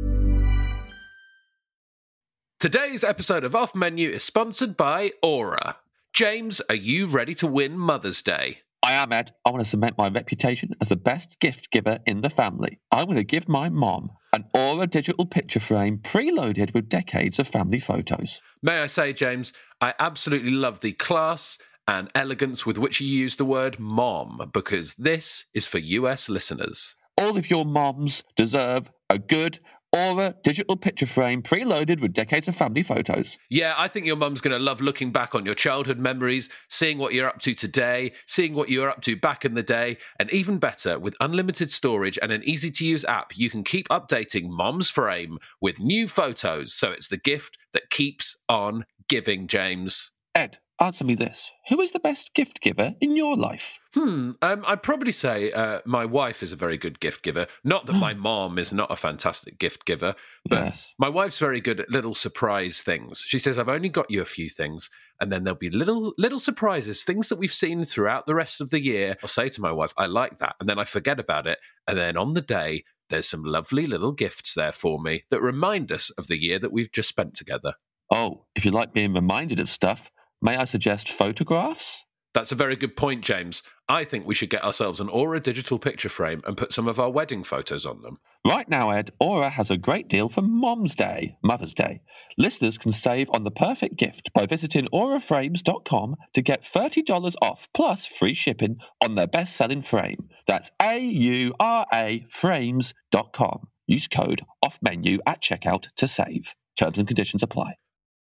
Today's episode of Off Menu is sponsored by Aura. James, are you ready to win Mother's Day? I am, Ed. I want to cement my reputation as the best gift giver in the family. I'm going to give my mom an Aura digital picture frame preloaded with decades of family photos. May I say, James, I absolutely love the class and elegance with which you use the word mom, because this is for U S listeners. All of your moms deserve a good Aura digital picture frame preloaded with decades of family photos. Yeah, I think your mum's going to love looking back on your childhood memories, seeing what you're up to today, seeing what you were up to back in the day, and even better, with unlimited storage and an easy-to-use app, you can keep updating Mom's Frame with new photos, so it's the gift that keeps on giving, James. Ed, Answer me this. Who is the best gift giver in your life? Hmm. Um, I'd probably say uh, my wife is a very good gift giver. Not that my mom is not a fantastic gift giver, but Yes. my wife's very good at little surprise things. She says, I've only got you a few things, and then there'll be little little surprises, things that we've seen throughout the rest of the year. I'll say to my wife, I like that, and then I forget about it, and then on the day, there's some lovely little gifts there for me that remind us of the year that we've just spent together. Oh, if you like being reminded of stuff, may I suggest photographs? That's a very good point, James. I think we should get ourselves an Aura digital picture frame and put some of our wedding photos on them. Right now, Ed, Aura has a great deal for Mom's Day, Mother's Day. Listeners can save on the perfect gift by visiting aura frames dot com to get thirty dollars off plus free shipping on their best-selling frame. That's A U R A frames dot com. Use code OFFMENU at checkout to save. Terms and conditions apply.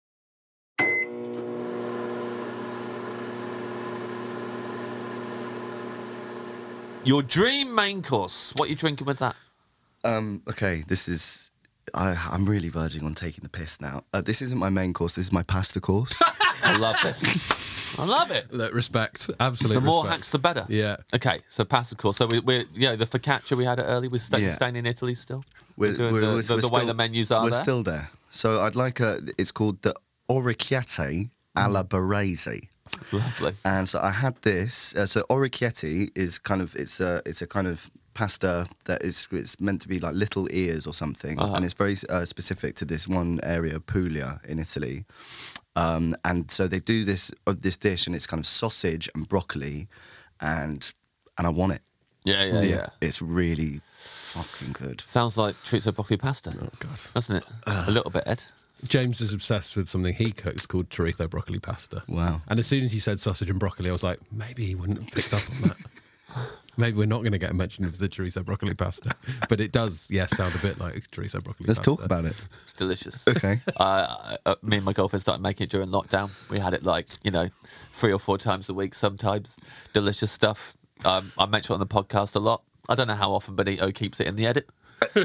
Your dream main course. What are you drinking with that? Um, okay, this is... I, I'm really verging on taking the piss now. Uh, this isn't my main course, this is my pasta course. I love this. I love it. Look, respect. Absolute The more respect. hacks, the better. Yeah. Okay, so pasta course. So we, we're, yeah, the focaccia we had it early. We're stay, Yeah. staying in Italy still. We're, We're doing we're- the, we're- the, we're the way still- the menus are We're there. still there. So I'd like a... It's called the orecchiette alla barese. Lovely. And so I had this. Uh, so orecchiette is kind of... It's a, it's a kind of pasta that is it's meant to be like little ears or something. Uh-huh. And it's very uh, specific to this one area, Puglia, in Italy. Um, and so they do this uh, this dish, and it's kind of sausage and broccoli, and and I want it. Yeah, yeah, yeah. It's really fucking good. Sounds like chorizo broccoli pasta. Oh, God. Doesn't it? A little bit, Ed. James is obsessed with something he cooks called chorizo broccoli pasta. Wow. And as soon as he said sausage and broccoli, I was like, maybe he wouldn't have picked up on that. Maybe we're not going to get a mention of the chorizo broccoli pasta. But it does, yes, sound a bit like chorizo broccoli Let's pasta. talk about it. It's delicious. Okay. Uh, uh, me and my girlfriend started making it during lockdown. We had it like, you know, three or four times a week sometimes. Delicious stuff. Um, I mention it on the podcast a lot. I don't know how often Benito keeps it in the edit.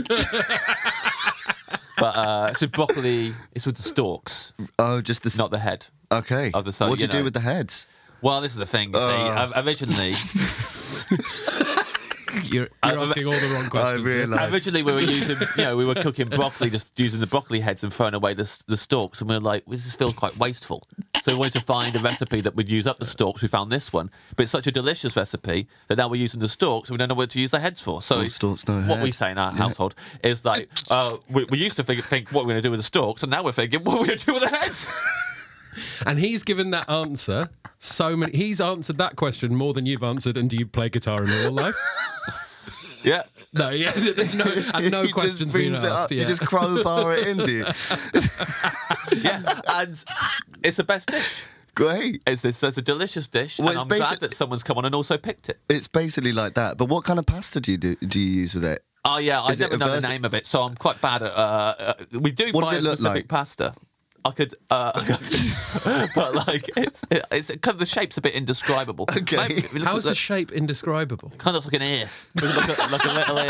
But uh, so broccoli, it's with the stalks, Oh, just the... not the head. Okay. of the side, What do you, you do know. with the heads? Well, this is the thing. You see, Uh. uh, originally, You're, you're Uh, asking all the wrong questions. I realise. originally we were using, you know, we were cooking broccoli, just using the broccoli heads and throwing away the, the stalks, and we were like, well, this feels quite wasteful. So we wanted to find a recipe that would use up the stalks. We found this one, but it's such a delicious recipe that now we're using the stalks, and we don't know what to use the heads for. So No stalks, no what head. we say in our household is like, uh, we, we used to think, think what we're going to do with the stalks, and now we're thinking what we're going to do with the heads. And he's given that answer so many. He's answered that question more than you've answered. And do you play guitar in real life? Yeah. No, yeah. There's no, and no He just questions being brings it asked. up, Yeah. You just crowbar it in, do you? Yeah, and it's the best dish. Great. It's this. It's a delicious dish, Well, and it's I'm basic- glad that someone's come on and also picked it. It's basically like that. But what kind of pasta do you do? Do you use with it? Oh yeah, I Is it never a know the versi- name of it, so I'm quite bad at. Uh, uh, we do What buy does it a look specific like? pasta. I could, uh, but like it's it's kind of the shape's a bit indescribable. Okay. Maybe, it looks How is the like- shape indescribable? kind of looks like an ear, like a, like a little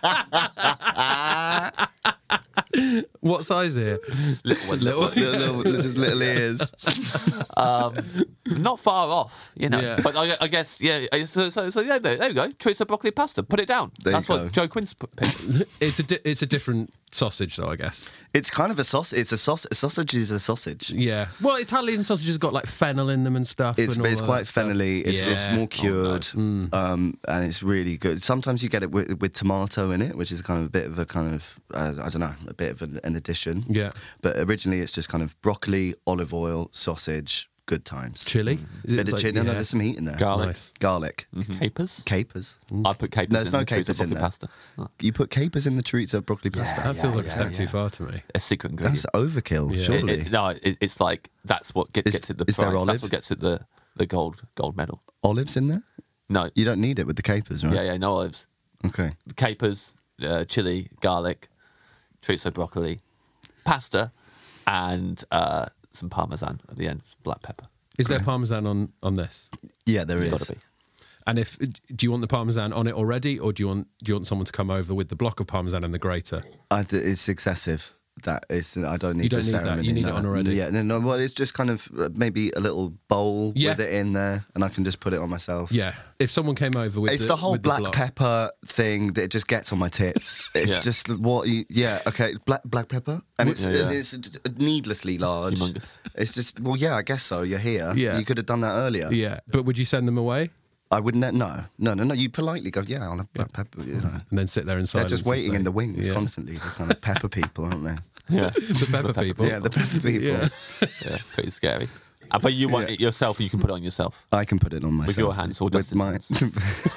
ear. What size ear? Little one. Little. little, little, just little ears. Um, not far off, you know. Yeah. But I, I guess, yeah. So, so, so yeah, there, there we go. Chorizo broccoli pasta. Put it down. There That's you what go. Joe Quinn's put. picked. It's a di- it's a different sausage, though, I guess. It's kind of a sausage. It's a sausage. Sausage is a sausage. Yeah. Well, Italian sausage has got like fennel in them and stuff. It's and all it's of quite that stuff. fennelly. It's it's Yeah. more cured, Oh, no. um, and it's really good. Sometimes you get it with, with tomato in it, which is kind of a bit of a kind of uh, I don't know, a bit of an, an addition. Yeah. But originally, it's just kind of broccoli, olive oil, sausage. Good times. Chili. Is Bit of like- chili. No, no, yeah. there's some heat in there. Garlic. Nice. Garlic. Capers. Capers. I put capers There's in no the chorizo capers in broccoli there. pasta. Oh, You put capers in the chorizo broccoli pasta. That feels like a yeah, step yeah. too far to me. a secret ingredient. That's overkill, Yeah. surely. It- it- no, it, it's like that's what get, Is- gets it the is there prize. olive? That's what gets it the, the gold gold medal. Olives in there? No, You don't need it with the capers, right? yeah, yeah, no olives. Okay. Capers, uh, chili, garlic, chorizo broccoli, pasta, and uh, some parmesan at the end, black pepper. Is there parmesan on, on this? Yeah, there is. Got to be. And if do you want the parmesan on it already, or do you want do you want someone to come over with the block of parmesan and the grater? I th- it's excessive. that is. I don't need You don't the need that, ceremony. you need it no. on already. Yeah, no, no. Well, it's just kind of uh, maybe a little bowl Yeah. with it in there, and I can just put it on myself. Yeah. If someone came over with It's the, the whole with the black block- pepper thing that just gets on my tits. It's Yeah. just what you, yeah, okay, black black pepper, and it's Yeah, yeah. it's needlessly large. Humongous. It's just well, yeah, I guess so. You're here. Yeah. You could have done that earlier. Yeah. But would you send them away I wouldn't. No, no, no, no. You politely go, yeah, I'll have black pepper. You know, and then sit there in they're silence? just and waiting say- in the wings Yeah. constantly. The kind of pepper people, aren't they? Yeah. The pepper people. Yeah, the pepper people. Yeah. Yeah, pretty scary. Uh, but you want Yeah. it yourself, you can put it on yourself. I can put it on myself your hands or with Dustin's my. hands?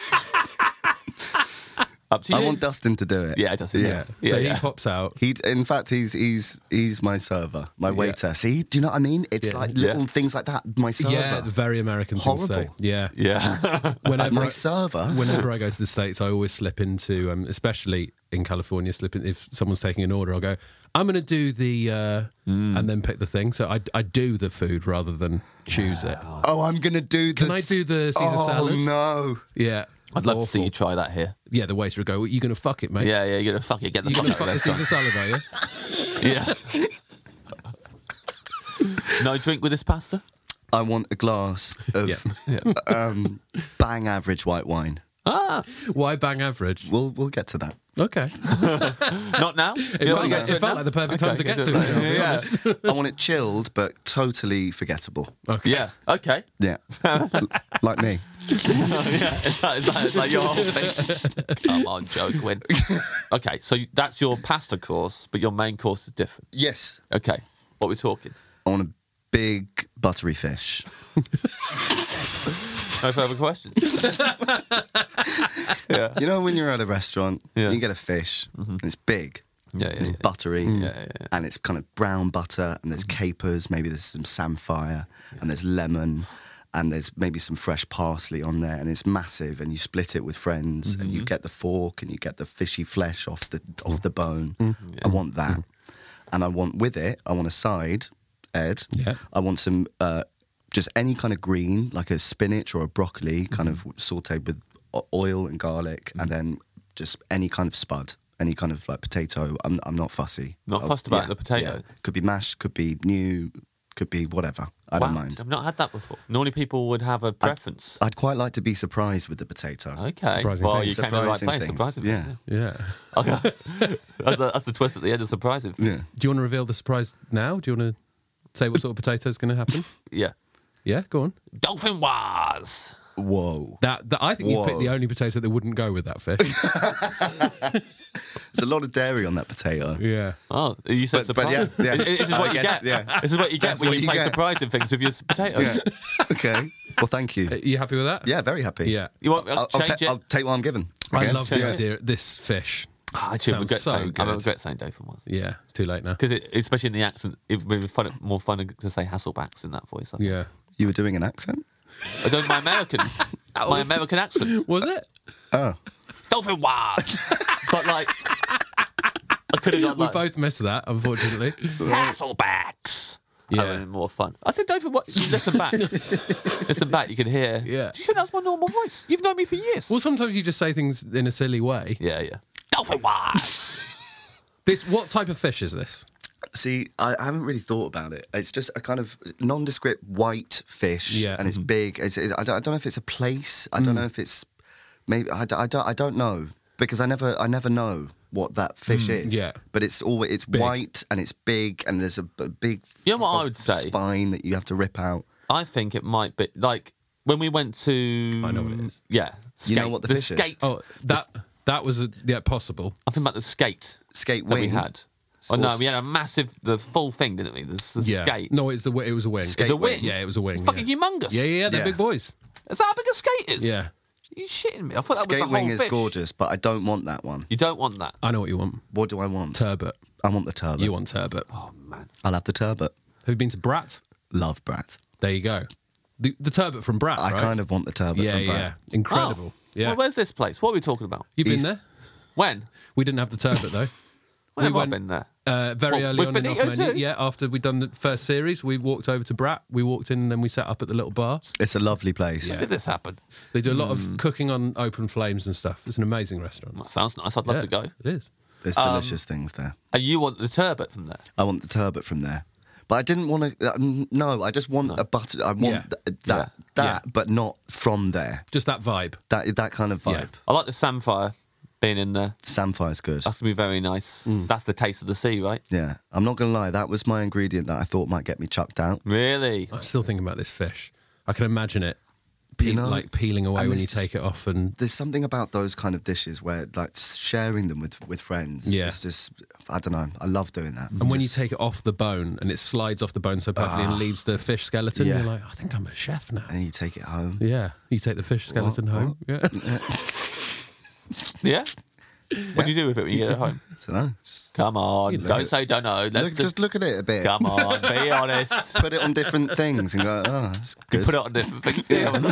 Up to you. I want Dustin to do it. Yeah, Dustin. Yeah. Yeah, so yeah. he pops out. He, in fact, he's he's he's my server, my waiter. See, do you know what I mean? It's Yeah. like little Yeah. things like that. My server. Yeah, the very American thing to say. Horrible. Yeah. Yeah. Whenever my I, server. whenever I go to the States, I always slip into, um, especially in California, slip in, if someone's taking an order, I'll go, I'm going to do the, uh, and then pick the thing. So I, I do the food rather than choose it. Oh, I'm gonna do the. Can I do the Caesar oh, salad? no. Yeah. I'd love to see Awful. you try that here. Yeah, the waiter would go, well, you going to fuck it, mate? Yeah, yeah, you're gonna fuck it, get the You fuck going to out of fuck the this Caesar salad, are you? Yeah. No drink with this pasta? I want a glass of Yeah. um, bang average white wine. Ah, Why bang average? We'll we'll get to that. Okay. not now. It felt, like, it felt like the perfect time to get to it. I'll be Yeah. honest. I want it chilled, but totally forgettable. Okay. Yeah. Okay. Yeah, like me. yeah. Is that, is that, is that your whole thing? Come on, Joe Gwyn. Okay, so that's your pasta course, but your main course is different. Yes, Okay. What are we talking? I want a big buttery fish. No further questions. yeah. You know when you're at a restaurant, Yeah. you get a fish, and it's big. Yeah, yeah, It's yeah. buttery, Yeah, yeah, yeah. and it's kind of brown butter, and there's capers, maybe there's some samphire, and there's lemon, and there's maybe some fresh parsley on there, and it's massive, and you split it with friends, and you get the fork, and you get the fishy flesh off the off the bone. I want that, and I want with it, I want a side, Ed. Yeah. I want some uh, just any kind of green, like a spinach or a broccoli, kind of sautéed with o- oil and garlic, and then just any kind of spud. Any kind of like potato, I'm I'm not fussy. Not Oh, fussed about yeah, the potato? yeah. Could be mashed, could be new, could be whatever. I don't Wow, mind. I've not had that before. Normally people would have a preference. I'd quite like to be surprised with the potato. Okay. Surprising well, things. you came to the right Surprising place. things. Surprising Yeah. things. Yeah. Okay. that's, the, that's the twist at the end of surprising. things. Yeah. Do you want to reveal the surprise now? Do you want to say what sort of potato is going to happen? Yeah. Yeah, go on. Dolphin Wars. Whoa. That, that I think you've picked Whoa. the only potato that wouldn't go with that fish. There's a lot of dairy on that potato. yeah. Oh, you said But- but surprise. yeah, yeah. This is I what you guess, get. yeah. This is what you get That's when what you, you play get. surprising things with your potatoes. Yeah. Okay. Well, thank you. Are you happy with that? Yeah, very happy. Yeah. You want me to I'll, I'll, change ta- it? I'll take what I'm given. I guess. love the Yeah. idea. This fish. Oh, I actually Sounds regret so saying. I good. regret saying Dolphin Wars. Yeah, it's too late now. Because it, especially in the accent, it would be fun, more fun to say Hasselbacks in that voice. I think. Yeah. You were doing an accent? I don't my American, my was- American accent. Was it? Oh. Dolphin Wars. But like, I could have done We like both missed that, unfortunately. Hasselbacks. Yeah. That would be more fun. I said Dolphin Wars. You listen back. Listen back. You can hear. Yeah. Do you think that's my normal voice? You've known me for years. Well, sometimes you just say things in a silly way. Yeah, yeah. Dolphin Wars. This, what type of fish is this? See, I, I haven't really thought about it. It's just a kind of nondescript white fish, Yeah. and it's big. It's, it, I, don't, I don't know if it's a place. I don't know if it's maybe. I, don't- I, don't, I don't know because I never I never know what that fish is. yeah. but it's always it's Big. white and it's big and there's a, a big. You know what I f- would say? Spine that you have to rip out. I think it might be like when we went to. I know what it is. Yeah. You know skate- what the fish is? skate. Oh, that that was a, yeah possible. I'm talking about the skate Skate that wing. we had. It's Oh no, also- we had a massive, the full thing, didn't we? The, the Yeah. skate. No, it's the wi- it was a wing. Skate It's a wing. wing. Yeah, it was a wing. It's fucking yeah. humongous. Yeah, yeah, yeah, they're Yeah. big boys. Is that how big a skate is? Yeah, You shitting me? I thought that was Skate the whole wing is fish. gorgeous, but I don't want that one. You don't want that. I know what you want. What do I want? Turbot. I want the turbot. You want turbot. Oh man. I'll have the turbot. Have you been to Brat? Love Brat. There you go. The the turbot from Brat, I right? kind of want the turbot yeah, from Brat. yeah, incredible. Oh. Yeah, Well, where's this place? What are we talking about? you've been He's- there. When? We didn't have the turbot though. When have we I went- been there? Uh, very What, early with on in our Benito menu. too? Yeah, after we'd done the first series, we walked over to Brat. We walked in and then we sat up at the little bar. It's a lovely place. When did this happen? They do a lot Hmm. of cooking on open flames and stuff. It's an amazing restaurant. That sounds nice. I'd love Yeah, to go. It is. There's Um, delicious things there. And you want the turbot from there? I want the turbot from there. But I didn't want to. Uh, no, I just want No. a butter. I want Yeah. th- that, Yeah. that, Yeah. but not from there. Just that vibe. That that kind of vibe. Yeah. I like the samphire being in there. Samfire's good. That's going to be very nice. That's the taste of the sea, right? Yeah, I'm not gonna lie. That was my ingredient that I thought might get me chucked out. Really? I'm still thinking about this fish. I can imagine it, You peel, know, like peeling away and when there's you just- take it off, and There's something about those kind of dishes where, like, sharing them with, with friends. Yeah. It's just, I don't know. I love doing that. and when you Just- take it off the bone and it slides off the bone so perfectly and leaves the fish skeleton, Yeah. you're like, I think I'm a chef now. and you take it home. Yeah, you take the fish skeleton What? home. Yeah. Yeah? What do you do with it when you get it home? I don't know. Just, Come on, You know. don't say don't know. Let's look, just, just look at it a bit. come on, be honest. Put it on different things and go, oh, that's good. Put it on different things. Yeah,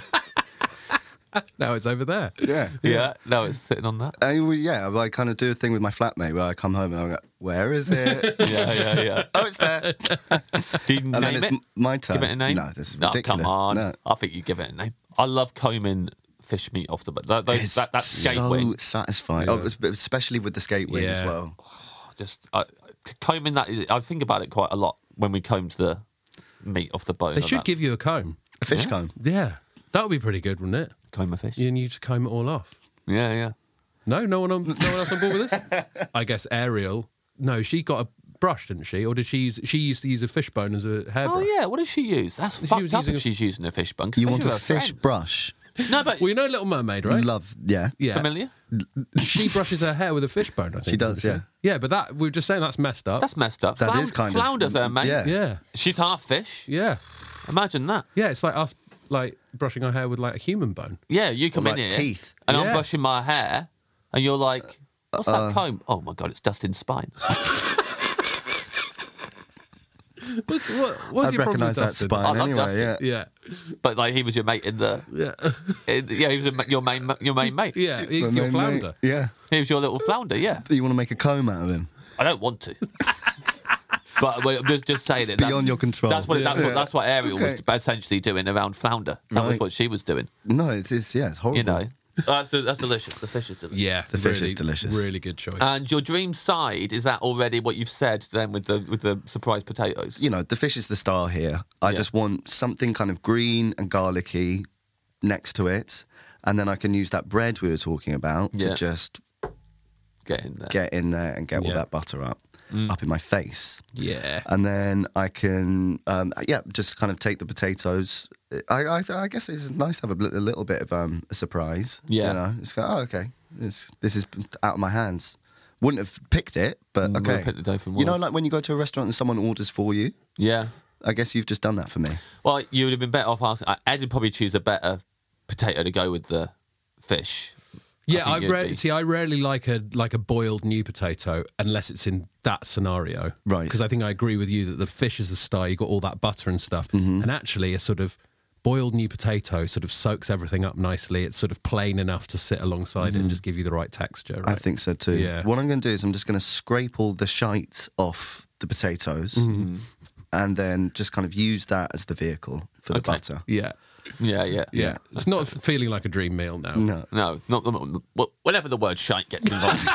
Now it's over there. yeah. yeah. No, it's sitting on that. I, well, yeah, I kind of do a thing with my flatmate where I come home and I go, where is it? Yeah, yeah, yeah. Oh, it's there. Do you And name then it's it? m- my turn. Give it a name? No, this is No, ridiculous. come on. No. I think you give it a name. I love combing fish meat off the butt. That, those, It's that, that skate so wing. satisfying. Oh, especially with the skate wing as Yeah. well. Just uh, combing that. is- I think about it quite a lot when we comb the meat off the bone. They like should that. give you a comb. A fish Yeah. comb. Yeah, that would be pretty good, wouldn't it? comb a fish. And you just comb it all off. Yeah, yeah. No, no one, on, no one else on board with this. I guess Ariel. No, she got a brush, didn't she? Or did she use? She used to use a fish bone as a hairbrush. Oh yeah. What does she use? That's She fucked was up using if a- she's using a fish bone. 'cause You especially want a with her fish friends. brush? No, but Well, you know Little Mermaid, right? Love, yeah. Yeah. familiar. She brushes her hair with a fish bone, I think. She does, doesn't yeah. Yeah, but that we were just saying that's messed up. That's messed up. That Flound- is kind of- flounders there, mate. yeah. yeah. She's half fish. Yeah. Imagine that. Yeah, it's like us like brushing our hair with like a human bone. Yeah, you come Or in like here, teeth. and Yeah. I'm brushing my hair, and you're like, "What's Uh, that comb?" Oh my god, it's Dustin's spine. What's, what, what's I'd your problem recognise with that Dustin? spine I love anyway, yeah. Dustin. Yeah. But like, he was your mate in the, Yeah. in, yeah, he was a, your main, your main mate. Yeah, he's My your mate, flounder. Yeah. He was your little flounder. Yeah, You want to make a comb out of him? I don't want to. But we're just, just saying It's it. beyond your control. That's what, that's, Yeah. what that's what Ariel Okay. was essentially doing around flounder. That was Right. what she was doing. No, it's, it's yeah, it's horrible. You know, that's that's delicious. The fish is delicious. Yeah. The fish is really- delicious. Really good choice. And your dream side, is that already what you've said then with the with the surprise potatoes? You know, the fish is the star here. I Yeah. just want something kind of green and garlicky next to it, and then I can use that bread we were talking about Yeah. to just Get in there. get in there and get all Yeah. that butter up, Mm. up in my face. yeah. And then I can, um, yeah, just kind of take the potatoes. I, I, I guess it's nice to have a, bl- a little bit of um, a surprise. Yeah. You know, it's go, oh, okay, this, this is out of my hands. Wouldn't have picked it, but Mm, okay. would've picked the dough from you know, Wolf. like when you go to a restaurant and someone orders for you, Yeah. I guess you've just done that for me. Well, you would have been better off asking. uh, Ed would probably choose a better potato to go with the fish. Yeah, I, think you'd ra- be- see. I rarely like a like a boiled new potato unless it's in that scenario, Right. Because I think I agree with you that the fish is the star. You got all that butter and stuff, Mm-hmm. and actually a sort of boiled new potato sort of soaks everything up nicely. It's sort of plain enough to sit alongside it and just give you the right texture. Right? Mm-hmm. I think so too. Yeah. What I'm going to do is I'm just going to scrape all the shite off the potatoes Mm-hmm. and then just kind of use that as the vehicle for the Okay. butter. Yeah, Yeah, yeah, yeah. It's not feeling like a dream meal now. No. No, not, not, not whenever the word shite gets involved.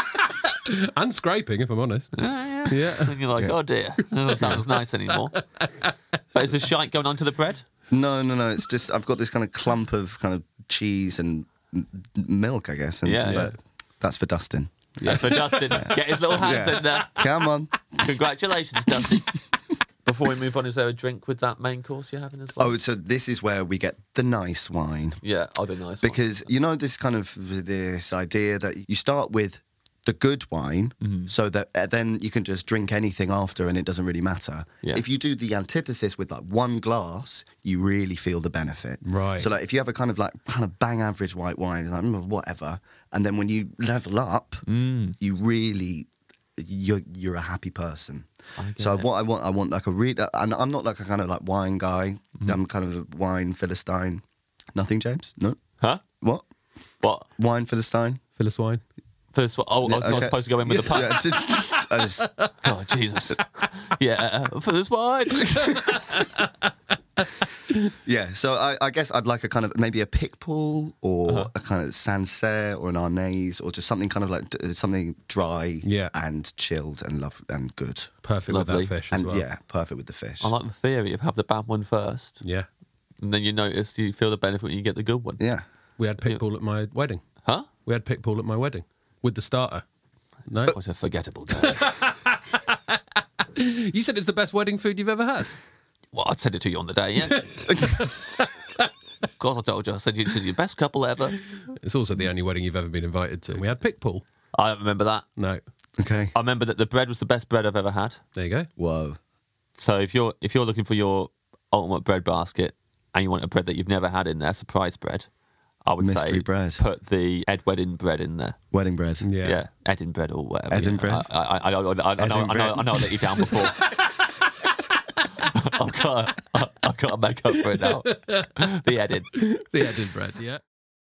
And scraping, if I'm honest. yeah, yeah. Yeah. And you're like, oh dear, that doesn't sound nice anymore. But is the shite going onto the bread? No, no, no. It's just I've got this kind of clump of kind of cheese and m- milk, I guess. And, Yeah, but yeah. That's for Dustin. That's for Dustin. Get his little hands Yeah. in there. Come on. Congratulations, Dustin. Before we move on, is there a drink with that main course you're having as well? Oh, so this is where we get the nice wine. Yeah, oh, the nice one. Because you know this kind of this idea that you start with the good wine, Mm-hmm. so that uh, then you can just drink anything after, and it doesn't really matter. Yeah. If you do the antithesis with like one glass, you really feel the benefit. Right. So like if you have a kind of like kind of bang average white wine, like mm, whatever, and then when you level up, Mm. you really you're you're a happy person. get So it. what I want, I want like a read, and I'm not like a kind of like wine guy. Mm-hmm. I'm kind of a wine philistine. Nothing, James? No. Huh? What? What? Wine philistine? Phyllis wine. First one, oh, I was not okay. supposed to go in with the pun. Yeah, did- I just, Oh, Jesus. Yeah, for this wine. Yeah, so I, I guess I'd like a kind of maybe a pickpool or Uh-huh. a kind of Sancerre or an Arnaise or just something kind of like d- something dry Yeah. and chilled and love and good. Perfect Lovely. with that fish as And well. yeah, perfect with the fish. I like the theory of have the bad one first, Yeah. and then you notice you feel the benefit when you get the good one. Yeah. We had pickpool at my wedding. Huh? We had pickpool at my wedding with the starter. No? What a forgettable day. You said it's the best wedding food you've ever had. Well, I'd send it to you on the day, yeah. Of course I told you. I said you said your best couple ever. It's also the only wedding you've ever been invited to. We had pickpool. I don't remember that. No. Okay. I remember that the bread was the best bread I've ever had. There you go. Whoa. So if you're if you're looking for your ultimate bread basket and you want a bread that you've never had in there, surprise bread, I would Mystery say bread. put the Ed Wedding bread in there. Wedding bread. Yeah. Yeah, Edin bread or whatever. Edin you know. bread? I, I, I, I, I, know, I, know, I, know, I know I let you down before. I've got to, I've got to make up for it now. The Edin. The Edin bread, yeah.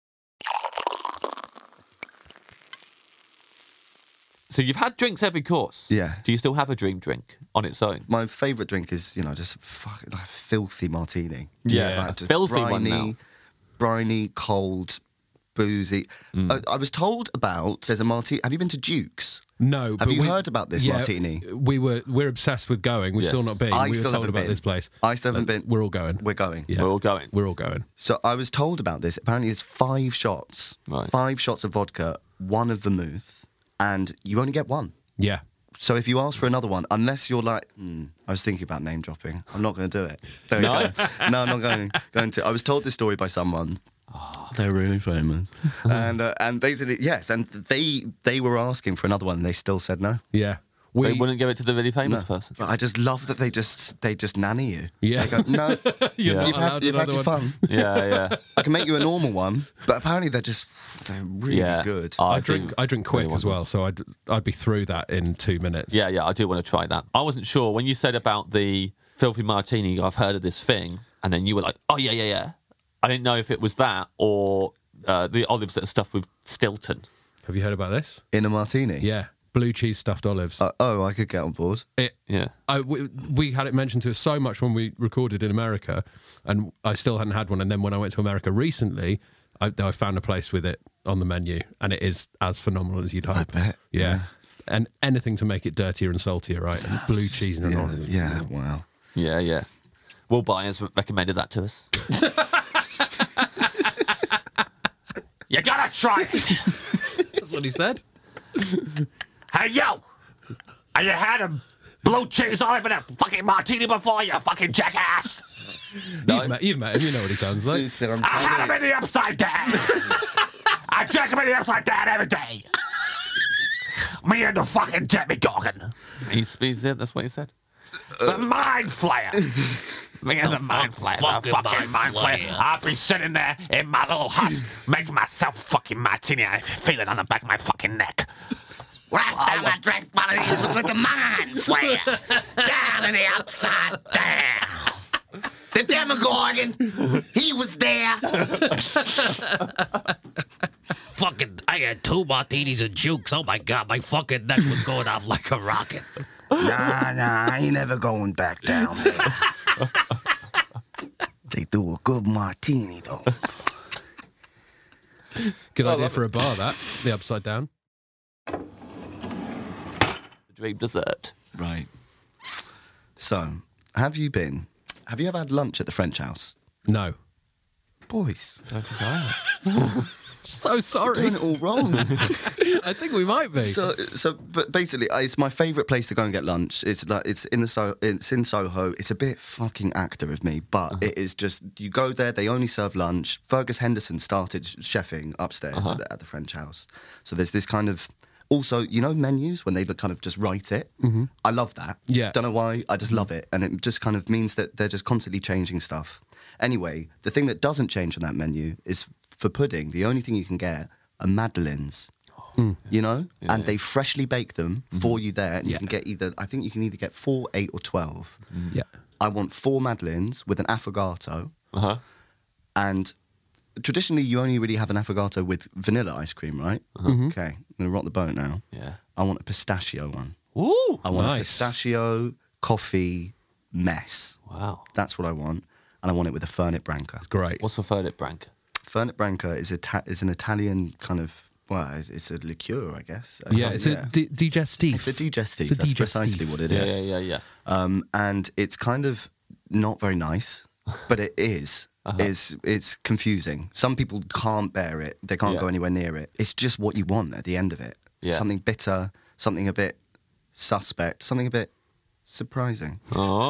So you've had drinks every course. Yeah. Do you still have a dream drink on its own? My favourite drink is, you know, just fuck, like a filthy martini. Yeah. Just, like, just Filthy one briny, now. briny, cold, boozy. I, I was told about there's a martini. Have you been to Duke's? No, Have but you we- heard about this yeah, martini? We were we're obsessed with going. We've Yes. still not been. I we still were told haven't about been. this place. I still haven't been. We're all going. We're going. Yeah. We're all going. We're all going. So I was told about this. Apparently, it's five shots, Right. five shots of vodka, one of vermouth, and you only get one. Yeah. So if you ask for another one, unless you're like, hmm, I was thinking about name dropping. I'm not going to do it. There No? you go. No, I'm not going, going to. I was told this story by someone. Oh. They're really famous, and uh, and basically yes, and they they were asking for another one, and they still said no. Yeah. They We wouldn't give it to the really famous No. person. But I just love that they just they just nanny you. Yeah. They go, no, You're not you've allowed had you've had another your one. fun. Yeah, yeah. I can make you a normal one, but apparently they're just they're really yeah. good. I do drink I drink quick really as want well, so I'd I'd be through that in two minutes. Yeah, yeah, I do want to try that. I wasn't sure when you said about the filthy martini. I've heard of this thing, and then you were like, "Oh yeah, yeah, yeah." I didn't know if it was that or uh, the olives that are stuffed with Stilton. Have you heard about this? In a martini. Yeah. Blue cheese stuffed olives. Uh, oh, I could get on board. it, Yeah, I, we, we had it mentioned to us so much when we recorded in America, and I still hadn't had one. And then when I went to America recently, I, I found a place with it on the menu, and it is as phenomenal as you'd hope. I bet. Yeah. Yeah. And anything to make it dirtier and saltier, right? And blue cheese and an Yeah, olive. yeah, wow. yeah, yeah. Will Byers recommended that to us. You gotta try it. That's what he said. Hey yo, have you had a blue cheese olive in a fucking martini before, you fucking jackass? You've, met, you've met him. You know what he sounds like. He said, I'm I had him telling in the upside down. I drank him in the upside down every day. Me and the fucking Jimmy Gorgon. He speeds in, that's what he said. The mind flayer. Me and the, mind flayer. The fucking mind flayer. I'll be sitting there in my little hut, making myself fucking martini. I feel it on the back of my fucking neck. Last time I drank one of these was with the mind flare. Down in the upside down. The Demogorgon, he was there. Fucking, I had two martinis and jukes. Oh my god, my fucking neck was going off like a rocket. Nah, nah, I ain't never going back down there. They do a good martini, though. Good idea for a bar, that. The upside down. Dream dessert. Right. So, have you been? Have you ever had lunch at the French house? No. Boys, So sorry. doing it all wrong. I think we might be. So, so, but basically, uh, it's my favourite place to go and get lunch. It's like it's in the so it's in Soho. It's a bit fucking actor of me, but Uh-huh. it is just you go there. They only serve lunch. Fergus Henderson started chefing upstairs Uh-huh. at, the, at the French house. So there's this kind of also, you know, menus when they kind of just write it. Mm-hmm. I love that. Yeah. Don't know why. I just love it, and it just kind of means that they're just constantly changing stuff. Anyway, the thing that doesn't change on that menu is for pudding. The only thing you can get are madeleines. You know, and they freshly bake them for you there, and you Yeah. can get either. I think you can either get four, eight, or twelve. Yeah. I want four madeleines with an affogato, Uh huh. and traditionally you only really have an affogato with vanilla ice cream, right? Okay, I'm gonna rock the boat now. Yeah. I want a pistachio one. Ooh. I want a Nice. pistachio coffee mess. Wow. That's what I want. and I want it with a Fernet Branca. Great. What's a Fernet Branca? Fernet Branca is a ta- is an Italian kind of, well, it's, it's a liqueur, I guess. Uh, Yeah, it's a di- digestif. It's a digestif. It's a That's digestif. precisely what it Yeah, is. yeah, yeah, yeah. Um, and it's kind of not very nice, but it is. Uh-huh. It's it's confusing. Some people can't bear it. They can't Yeah. go anywhere near it. It's just what you want at the end of it. Yeah. Something bitter, something a bit suspect, something a bit surprising.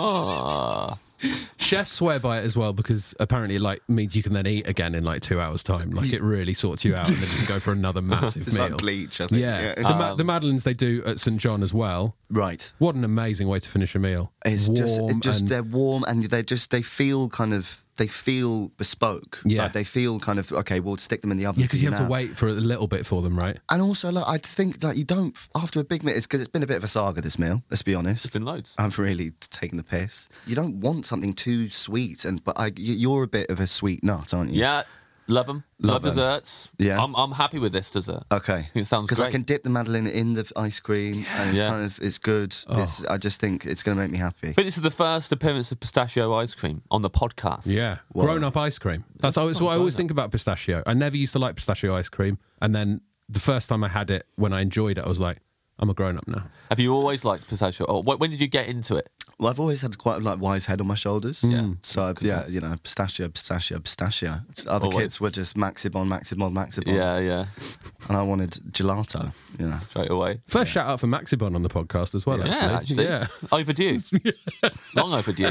Oh. Chefs swear by it as well because apparently it like means you can then eat again in like two hours time. Like it really sorts you out and then you can go for another massive It's meal. like bleach, I think. Yeah, Yeah. The, ma- the Madeleines they do at Saint John as well. Right. What an amazing way to finish a meal. It's Warm just, it just and they're warm and they just they feel kind of they feel bespoke. Yeah. Like they feel kind of okay. We'll stick them in the oven. yeah, for because you have now. to wait for a little bit for them, right? And also, like, I think that you don't after a big meal. It's because it's been a bit of a saga. This meal, let's be honest. It's been loads. I've really taken the piss. You don't want something too sweet, and but I, y- you're a bit of a sweet nut, aren't you? Yeah, love them. Love, Love 'em. desserts. Yeah. I'm, I'm happy with this dessert. Okay. It sounds Because I great. can dip the Madeleine in the ice cream, and it's Yeah. kind of it's good. Oh. It's, I just think it's going to make me happy. I think this is the first appearance of pistachio ice cream on the podcast. Yeah, Well- grown up ice cream. That's always what I always think about pistachio. I never used to like pistachio ice cream, and then the first time I had it, when I enjoyed it, I was like, I'm a grown up now. Have you always liked pistachio? Or wh- when did you get into it? Well, I've always had quite a like wise head on my shoulders. Yeah. So I've, yeah, you know, pistachio, pistachio, pistachio. Other Always. kids were just Maxibon, Maxibon, Maxibon. Yeah, yeah. And I wanted gelato. You know. Straight away. First shout out for Maxibon on the podcast as well. Yeah, actually. actually. Yeah. Overdue. Long overdue.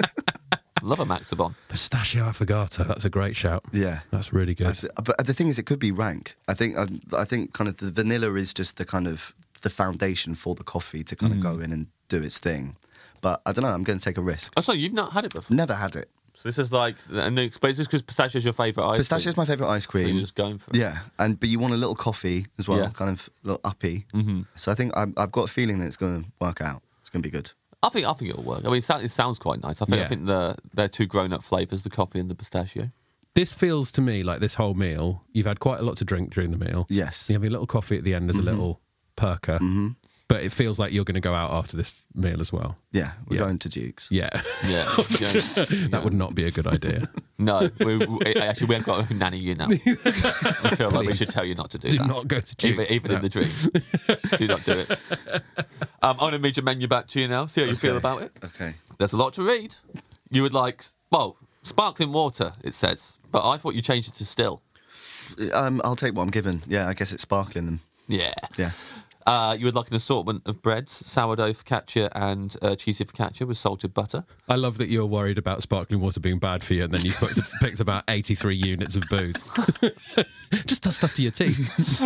Love a Maxibon. Pistachio affogato. That's a great shout. Yeah. That's really I good. th- but the thing is, it could be rank. I think. I, I think kind of the vanilla is just the kind of the foundation for the coffee to kind of go in and do its thing. But I don't know. I'm going to take a risk. Oh, so you've not had it before? Never had it. So this is like, and then, but is this because pistachio is your favourite ice Pistachio is cream? my favourite ice So cream. you're just going for it? Yeah, and but you want a little coffee as well, Yeah. kind of a little uppy. Mm-hmm. So I think I'm, I've got a feeling that it's going to work out. It's going to be good. I think I think it'll work. I mean, it sounds, it sounds quite nice. I think Yeah. I think the they're two grown-up flavours, the coffee and the pistachio. This feels to me like this whole meal, you've had quite a lot to drink during the meal. Yes. You have your little coffee at the end as a little perker. Mm-hmm. But it feels like you're going to go out after this meal as well. Yeah, we're Yeah. going to Duke's. Yeah. Yeah, yeah. That would not be a good idea. No, we, we, actually, we have got to nanny you now. I feel like we should tell you not to do, Do that. not go to Even, Duke's. even No. in the dreams. Do not do it. Um, I'm going to read your menu back to you now, see how you feel Okay. about it. Okay. There's a lot to read. You would like, well, sparkling water, it says. But I thought you changed it to still. Um, I'll take what I'm given. Yeah, I guess it's sparkling then. Yeah. Yeah. Uh, you would like an assortment of breads, sourdough focaccia and uh, cheesy focaccia with salted butter. I love that you're worried about sparkling water being bad for you and then you put, picked about eighty-three units of booze. Just does stuff to your teeth.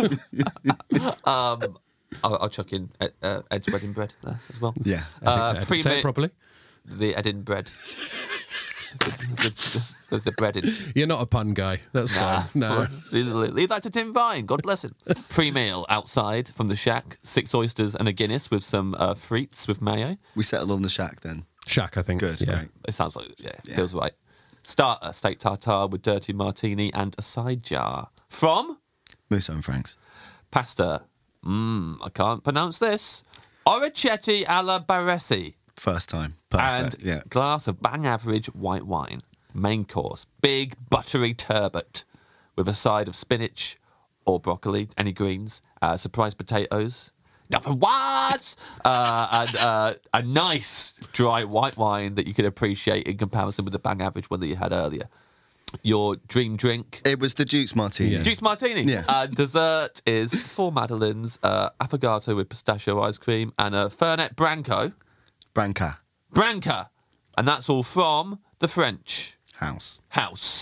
Um, I'll, I'll chuck in Ed, uh, Ed's bread and bread there as well. Yeah. Uh, Say it pre-made- properly. The Edin bread. with, with, with the bread in. You're not a pun guy. That's Nah, fine. No. leave, leave that to Tim Vine. God bless him. Pre-meal outside from the shack. Six oysters and a Guinness with some uh, frites with mayo. We settled on the shack then. Shack, I think. Good, Yeah. great. It sounds like, yeah, Yeah. feels right. Starter, steak tartare with dirty martini and a side jar. From Musso and Frank's. pasta. Mmm, I can't pronounce this. Orecchiette alla Baresi. First time. Perfect. And yeah. glass of bang average white wine. Main course, big buttery turbot with a side of spinach or broccoli, any greens, uh, surprise potatoes, what? Uh, and uh, a nice dry white wine that you can appreciate in comparison with the bang average one that you had earlier. Your dream drink. It was the Duke's Martini. Yeah. Juice martini. Yeah. And dessert is four madeleines, uh, affogato with pistachio ice cream, and a Fernet Branco. Branca Branca. And that's all from the French House. house.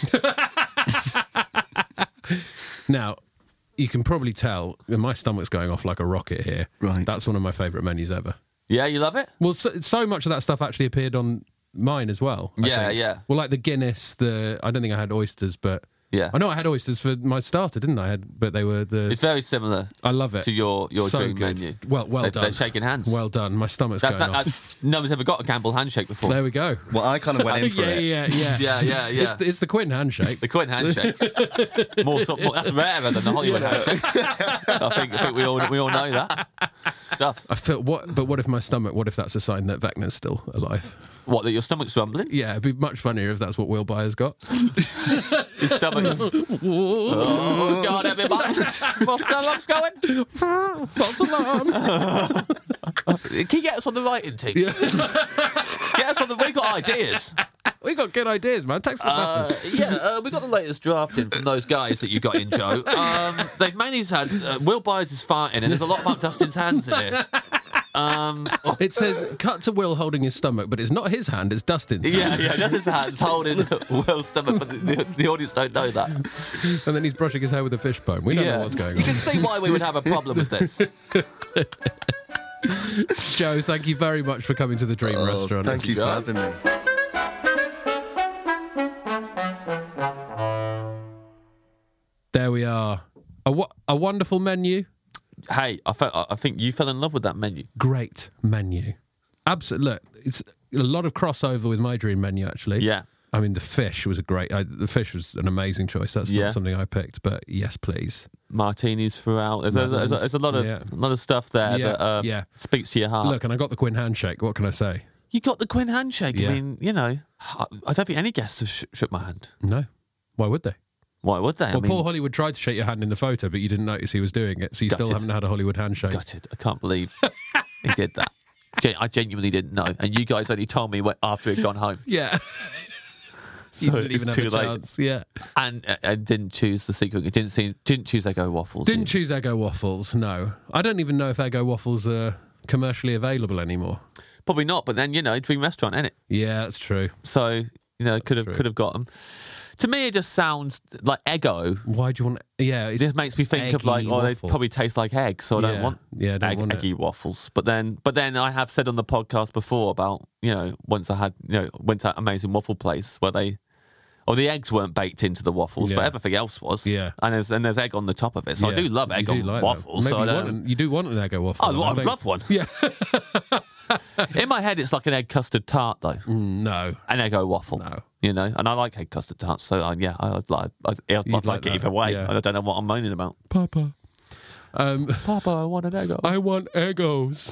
Now, you can probably tell my stomach's going off like a rocket here. Right. That's one of my favourite menus ever. Yeah, you love it? Well, so, so much of that stuff actually appeared on mine as well. I Yeah, think. yeah. Well, like the Guinness, the I don't think I had oysters, but Yeah. I know I had oysters for my starter, didn't I? I had, but they were the. It's very similar I love it. to your, your So dream good. menu. Well, well They're- done. They're shaking hands. Well done. My stomach's That's going not, off. uh, no one's ever got a Gamble handshake before. There we go. Well, I kind of went in for yeah, it. yeah, yeah, Yeah, yeah, yeah. It's, the- it's the Quinn handshake. The Quinn handshake. more, so, more, that's rarer than the Hollywood handshake. I think, I think we all we all know that. Stuff. I feel what, but what if my stomach? What if that's a sign that Vecna's still alive? What, that your stomach's rumbling? Yeah, it'd be much funnier if that's what Will Byers got. His stomach. Oh, God, everybody. My stomach's going. False alarm. Can you get us on the writing team? Yeah. Get us on the... We got ideas. We got good ideas, man. Text the Uh, buffers. yeah, uh, we got the latest draft in from those guys that you got in, Joe. Um, they've mainly had uh, Will Byers is farting, and there's a lot about Dustin's hands in here. Um, It says cut to Will holding his stomach, but it's not his hand, it's Dustin's hand. yeah, yeah, Dustin's hands holding Will's stomach, but the, the, the audience don't know that. And then he's brushing his hair with a fish bone. We don't yeah. know what's going You on. can see why we would have a problem with this. Joe, thank you very much for coming to the Dream Oh, Restaurant. thank you for Joe. having me. There we are. A, wo- a wonderful menu. Hey, I, felt, I think you fell in love with that menu. Great menu. Absolutely. Look, it's a lot of crossover with my dream menu, actually. Yeah. I mean, the fish was a great... I, the fish was an amazing choice. That's Yeah. not something I picked, but yes, please. Martinis throughout. There's, there's, there's, there's a lot of Yeah. a lot of stuff there Yeah, that uh, yeah. speaks to your heart. Look, and I got the Quinn handshake. What can I say? You got the Quinn handshake. Yeah. I mean, you know, I I don't think any guests have sh- shook my hand. No. Why would they? Why would they? Well, I mean, Paul Hollywood tried to shake your hand in the photo, but you didn't notice he was doing it, so you still Gutted. haven't had a Hollywood handshake. gutted. I can't believe he did that. Gen- I genuinely didn't know, and you guys only told me when, after he'd gone home, Yeah. you So didn't even it's have a too late. chance. Yeah. and uh, and didn't choose the secret. Didn't see, didn't choose Eggo waffles. Didn't did you? choose Eggo waffles, no. I don't even know if Eggo waffles are commercially available anymore. Probably not. But then you know, Dream Restaurant, innit? Yeah, that's true. So you know, could have true. could have got them. To me, it just sounds like Eggo. Why do you want... Yeah, it's This makes me think of like, eggy oh, they waffle. probably taste like eggs, so I don't Yeah. want Yeah, I don't egg, want it. eggy waffles. But then, but then I have said on the podcast before about you know once I had you know went to that amazing waffle place where they, or the eggs weren't baked into the waffles, but Yeah. everything else was. Yeah. and there's and there's egg on the top of it. So I Yeah. do love egg You do on like that. waffles. Maybe so I you, don't- want an, you do want an Eggo waffle. Oh, I I'd think. love one. Yeah. In my head, it's like an egg custard tart though, Mm, no. an Eggo waffle. No. You know, and I like egg custard tarts, so uh, yeah, I- I'd like, I'd, I'd You'd like, like it that, either way. yeah. I don't know what I'm moaning about. Papa. Um, Papa, I want an Eggo. I want Eggos.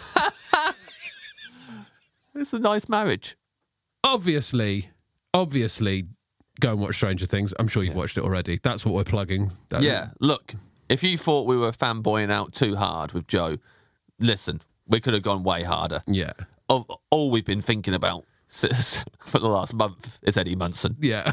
It's a nice marriage. Obviously, obviously, go and watch Stranger Things. I'm sure you've watched it already. That's what we're plugging. That- Yeah, look, if you thought we were fanboying out too hard with Joe, listen, we could have gone way harder. Yeah. Of all we've been thinking about since, for the last month is Eddie Munson. Yeah.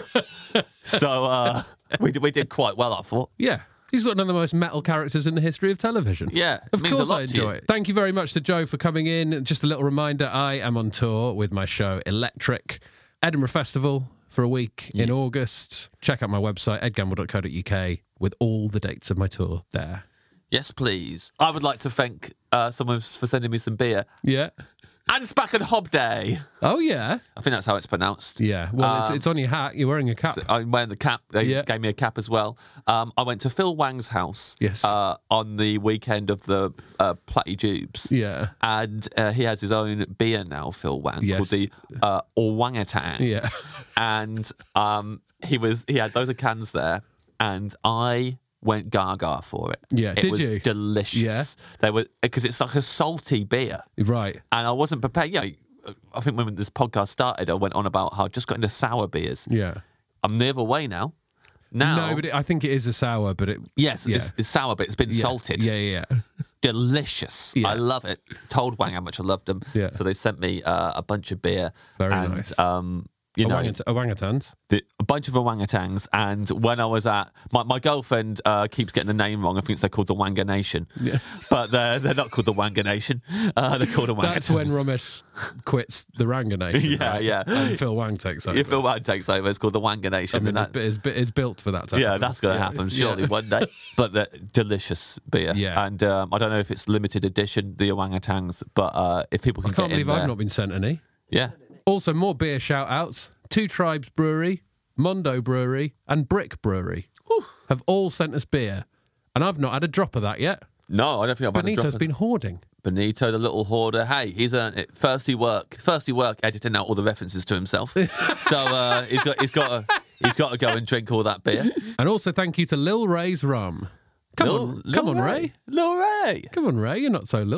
So uh, we, did- we did quite well, I thought. Yeah. He's one of the most metal characters in the history of television. Yeah, it Of means a course lot I to you. enjoy it. Thank you very much to Joe for coming in. Just a little reminder, I am on tour with my show Electric, Edinburgh Festival for a week in August. Check out my website, ed gamble dot co dot uk, with all the dates of my tour there. Yes, please. I would like to thank uh, someone for sending me some beer. Yeah. And it's back on Hob Day. Oh, yeah. I think that's how it's pronounced. Yeah. Well, it's, Um, it's on your hat. You're wearing a cap. I'm wearing the cap. They Yeah. gave me a cap as well. Um, I went to Phil Wang's house Yes. uh, on the weekend of the uh, Platty Jubes. Yeah. And uh, he has his own beer now, Phil Wang, Yes. called the uh, Orangutan. Yeah. And um, he was he had loads of cans there, and I went gaga for it. Yeah, it did was you? delicious. Yeah. They were because it's like a salty beer, Right. and I wasn't prepared. Yeah, I think when this podcast started, I went on about how I just got into sour beers. Yeah. I'm the other way now. Now, No, but it, I think it is a sour, but it... yes, yeah. it's, it's sour, but it's been yeah. salted. Yeah, yeah, yeah. Delicious. Yeah. I love it. Told Wang how much I loved them. Yeah. So they sent me uh, a bunch of beer. Very and, nice. Um, you know, Orangut- orangutans. the, a bunch of orangutans. And when I was at my, my girlfriend uh, keeps getting the name wrong. I think they're called the Wanga Nation, Yeah. but they're they're not called the Wanga Nation. Uh, they're called orangutans. That's when Ramesh quits the Ranga Nation. Yeah, right? yeah. And Phil Wang takes over. If Phil Wang takes over, it's called the Wanga I Nation. mean, and it's, that- it's, it's built for that. To yeah, happen. that's going to Yeah. happen surely Yeah. one day. But the delicious beer. Yeah. And um, I don't know if it's limited edition, the orangutans, but uh, if people I can can't get in believe I've there- not been sent any. Yeah. Also, more beer shout outs. Two Tribes Brewery, Mondo Brewery, and Brick Brewery have all sent us beer. And I've not had a drop of that yet. No, I don't think I've had a drop Benito's of- been hoarding. Benito, the little hoarder. Hey, he's earned it. Thirsty work. Thirsty work editing out all the references to himself. so uh, he's got he's got to, he's got to go and drink all that beer. And also thank you to Lil Ray's Rum. Come Lil- on, Lil come on, Ray. Lil Ray. Come on, Ray. You're not so Lil.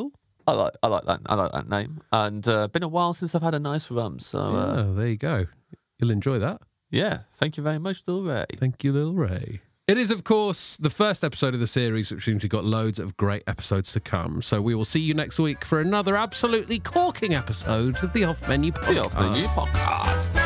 I like, I like that. I like that name. And uh, been a while since I've had a nice rum. So uh, Oh, there you go. You'll enjoy that. yeah, thank you very much, Little Ray. Thank you, Lil Ray. It is, of course, the first episode of the series, which means we've got loads of great episodes to come. So we will see you next week for another absolutely corking episode of the Off Menu Podcast. The Off Menu Podcast.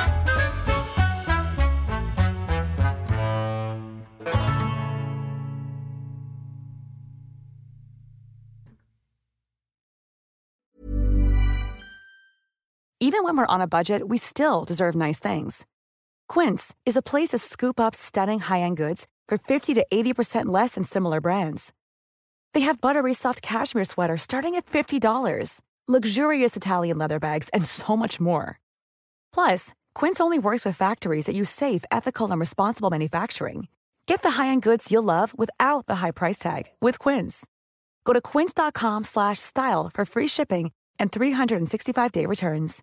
Even when we're on a budget, we still deserve nice things. Quince is a place to scoop up stunning high-end goods for fifty to eighty percent less than similar brands. They have buttery soft cashmere sweaters starting at fifty dollars, luxurious Italian leather bags, and so much more. Plus, Quince only works with factories that use safe, ethical, and responsible manufacturing. Get the high-end goods you'll love without the high price tag with Quince. Go to quince.com slash style for free shipping and three sixty-five day returns.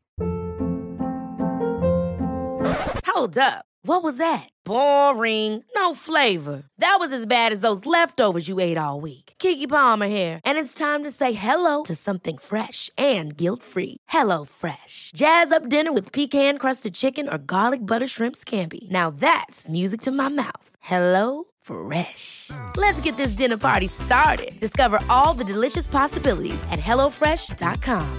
Hold up. What was that? Boring. No flavor. That was as bad as those leftovers you ate all week. Keke Palmer here, and it's time to say hello to something fresh and guilt-free. Hello Fresh. Jazz up dinner with pecan-crusted chicken or garlic butter shrimp scampi. Now that's music to my mouth. Hello Fresh. Let's get this dinner party started. Discover all the delicious possibilities at hello fresh dot com.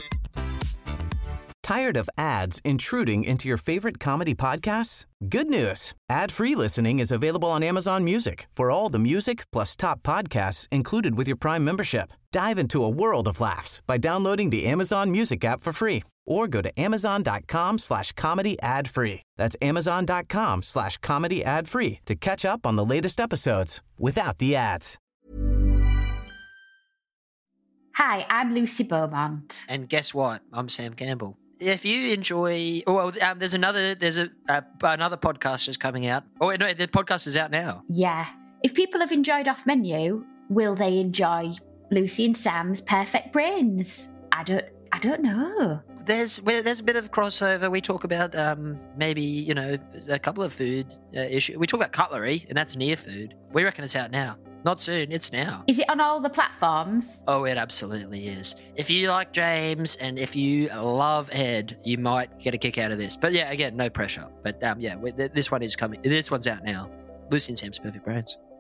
Tired of ads intruding into your favorite comedy podcasts? Good news. Ad-free listening is available on Amazon Music for all the music plus top podcasts included with your Prime membership. Dive into a world of laughs by downloading the Amazon Music app for free or go to amazon.com slash comedy ad free. That's amazon.com slash comedy ad free to catch up on the latest episodes without the ads. Hi, I'm Lucy Beaumont. And guess what? I'm Sam Campbell. If you enjoy, oh, well, um, there's another, there's a uh, another podcast just coming out. Oh, wait, no, the podcast is out now. Yeah. If people have enjoyed Off Menu, will they enjoy Lucy and Sam's Perfect Brains? I don't, I don't know. There's, well, there's a bit of crossover. We talk about um, maybe, you know, a couple of food uh, issues. We talk about cutlery, and that's near food. We reckon it's out now. Not soon, it's now. Is it on all the platforms? Oh, it absolutely is. If you like James and if you love Ed, you might get a kick out of this. But yeah, again, no pressure. But um, yeah, this one is coming. This one's out now. Lucy and Sam's Perfect Brains.